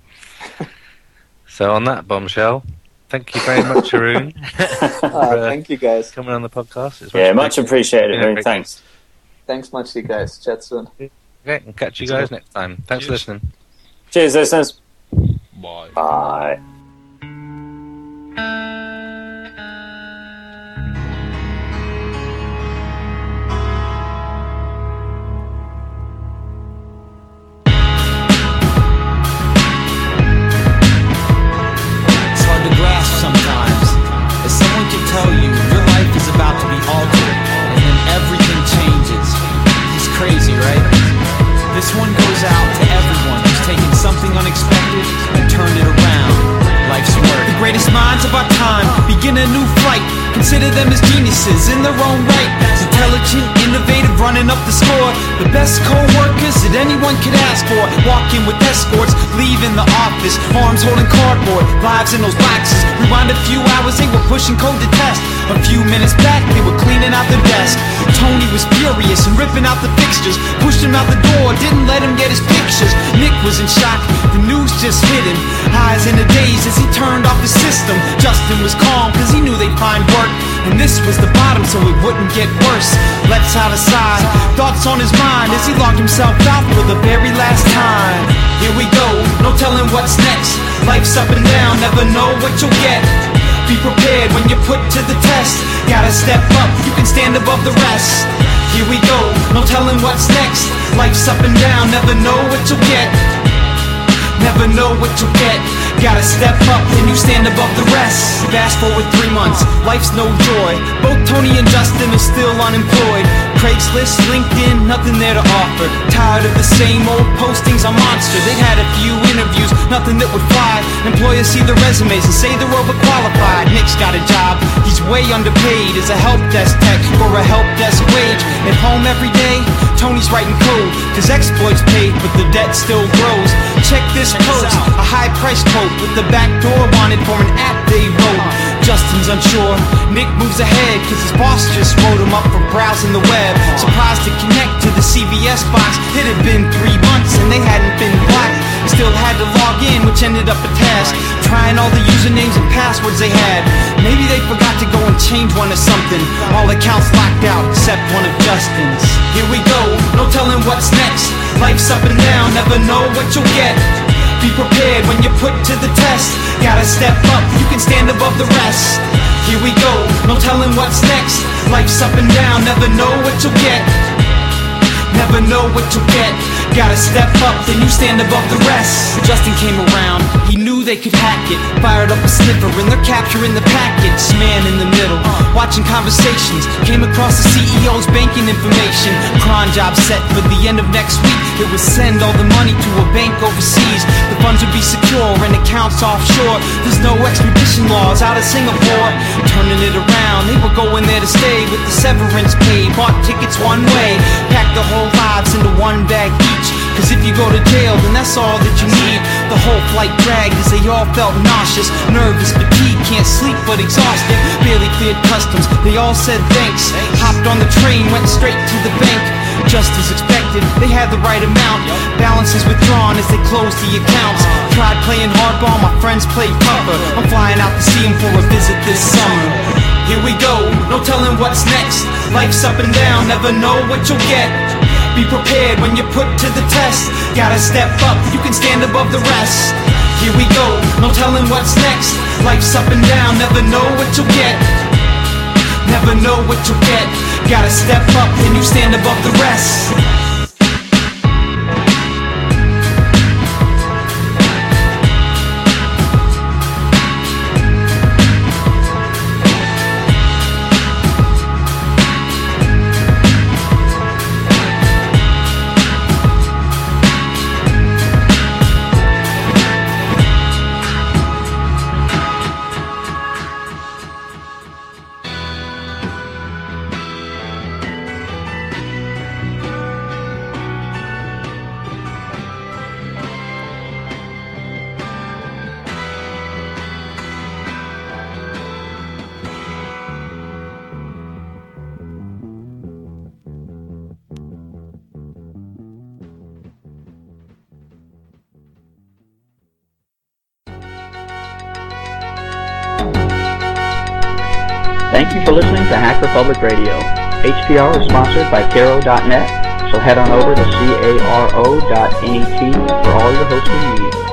So on that bombshell, thank you very much, Arun. uh, thank you, guys. Coming on the podcast. It's yeah, much appreciated, Arun. Thanks. Thanks much to you guys. Chat soon. Okay, and catch you guys next time. Thanks Cheers. for listening. Cheers, listeners. Bye. Bye. It's hard to grasp sometimes. If someone can tell you your life is about to be altered and then everything changes. It's crazy, right? This one goes out to everyone who's taken something unexpected and turned it around. Life's work. The greatest minds of our time making a new flight. Consider them as geniuses in their own right. Intelligent, innovative, running up the score. The best co-workers that anyone could ask for. Walking with escorts, leaving the office, arms holding cardboard, lives in those boxes. Rewind a few hours, they were pushing code to test. A few minutes back, they were cleaning out their desk. Tony was furious and ripping out the fixtures. Pushed him out the door, didn't let him get his pictures. Nick was in shock, the news just hit him. Eyes in a daze as he turned off the system. Justin was calm, cause he knew they'd find work. And this was the bottom, so it wouldn't get worse. Let's out aside, thoughts on his mind as he locked himself out for the very last time. Here we go, no telling what's next. Life's up and down, never know what you'll get. Be prepared when you're put to the test. Gotta step up, you can stand above the rest. Here we go, no telling what's next. Life's up and down, never know what you'll get. Never know what you'll get. Gotta step up and you stand above the rest. Fast forward three months, life's no joy. Both Tony and Justin are still unemployed. Craigslist, LinkedIn, nothing there to offer. Tired of the same old postings on Monster. They had a few interviews, nothing that would fly. Employers see the resumes and say they're overqualified. Nick's got a job, he's way underpaid as a help desk tech for a help desk wage. At home every day, Tony's writing code, cause exploits paid but the debt still grows. Check this post, a high price quote with the back door wanted for an app they wrote. Justin's unsure, Nick moves ahead cause his boss just wrote him up for browsing the web. Surprised to connect to the C V S box. It had been three months and they hadn't been blocked. Still had to log in, which ended up a task. Trying all the usernames and passwords they had. Maybe they forgot to go and change one or something. All accounts locked out except one of Justin's. Here we go, no telling what's next. Life's up and down, never know what you'll get. Be prepared when you're put to the test. Gotta step up, you can stand above the rest. Here we go, no telling what's next. Life's up and down, never know what you'll get. Never know what you'll get. Gotta step up, then you stand above the rest. Justin came around, he knew they could hack it. Fired up a sniffer and they're capturing the packets. Man in the middle, watching conversations. Came across the C E O's banking information. Cron job set for the end of next week. It would send all the money to a bank overseas. The funds would be secure and accounts offshore. There's no extradition laws out of Singapore. Turning it around, they were going there to stay with the severance paid. Bought tickets one way, packed the whole lives into one bag each. Cause if you go to jail, then that's all that you need. The whole flight dragged as they all felt nauseous. Nervous, fatigued, can't sleep but exhausted. Barely cleared customs, they all said thanks. Hopped on the train, went straight to the bank. Just as expected, they had the right amount. Balances withdrawn as they closed the accounts. Tried playing hardball, my friends played tougher. I'm flying out to see them for a visit this summer. Here we go, no telling what's next. Life's up and down, never know what you'll get. Be prepared when you're put to the test. Gotta step up, you can stand above the rest. Here we go, no telling what's next. Life's up and down, never know what you'll get. Never know what you'll get. Gotta step up, then you stand above the rest. Thank you for listening to Hacker Public Radio. H P R is sponsored by Caro dot net, so head on over to caro dot net for all your hosting needs.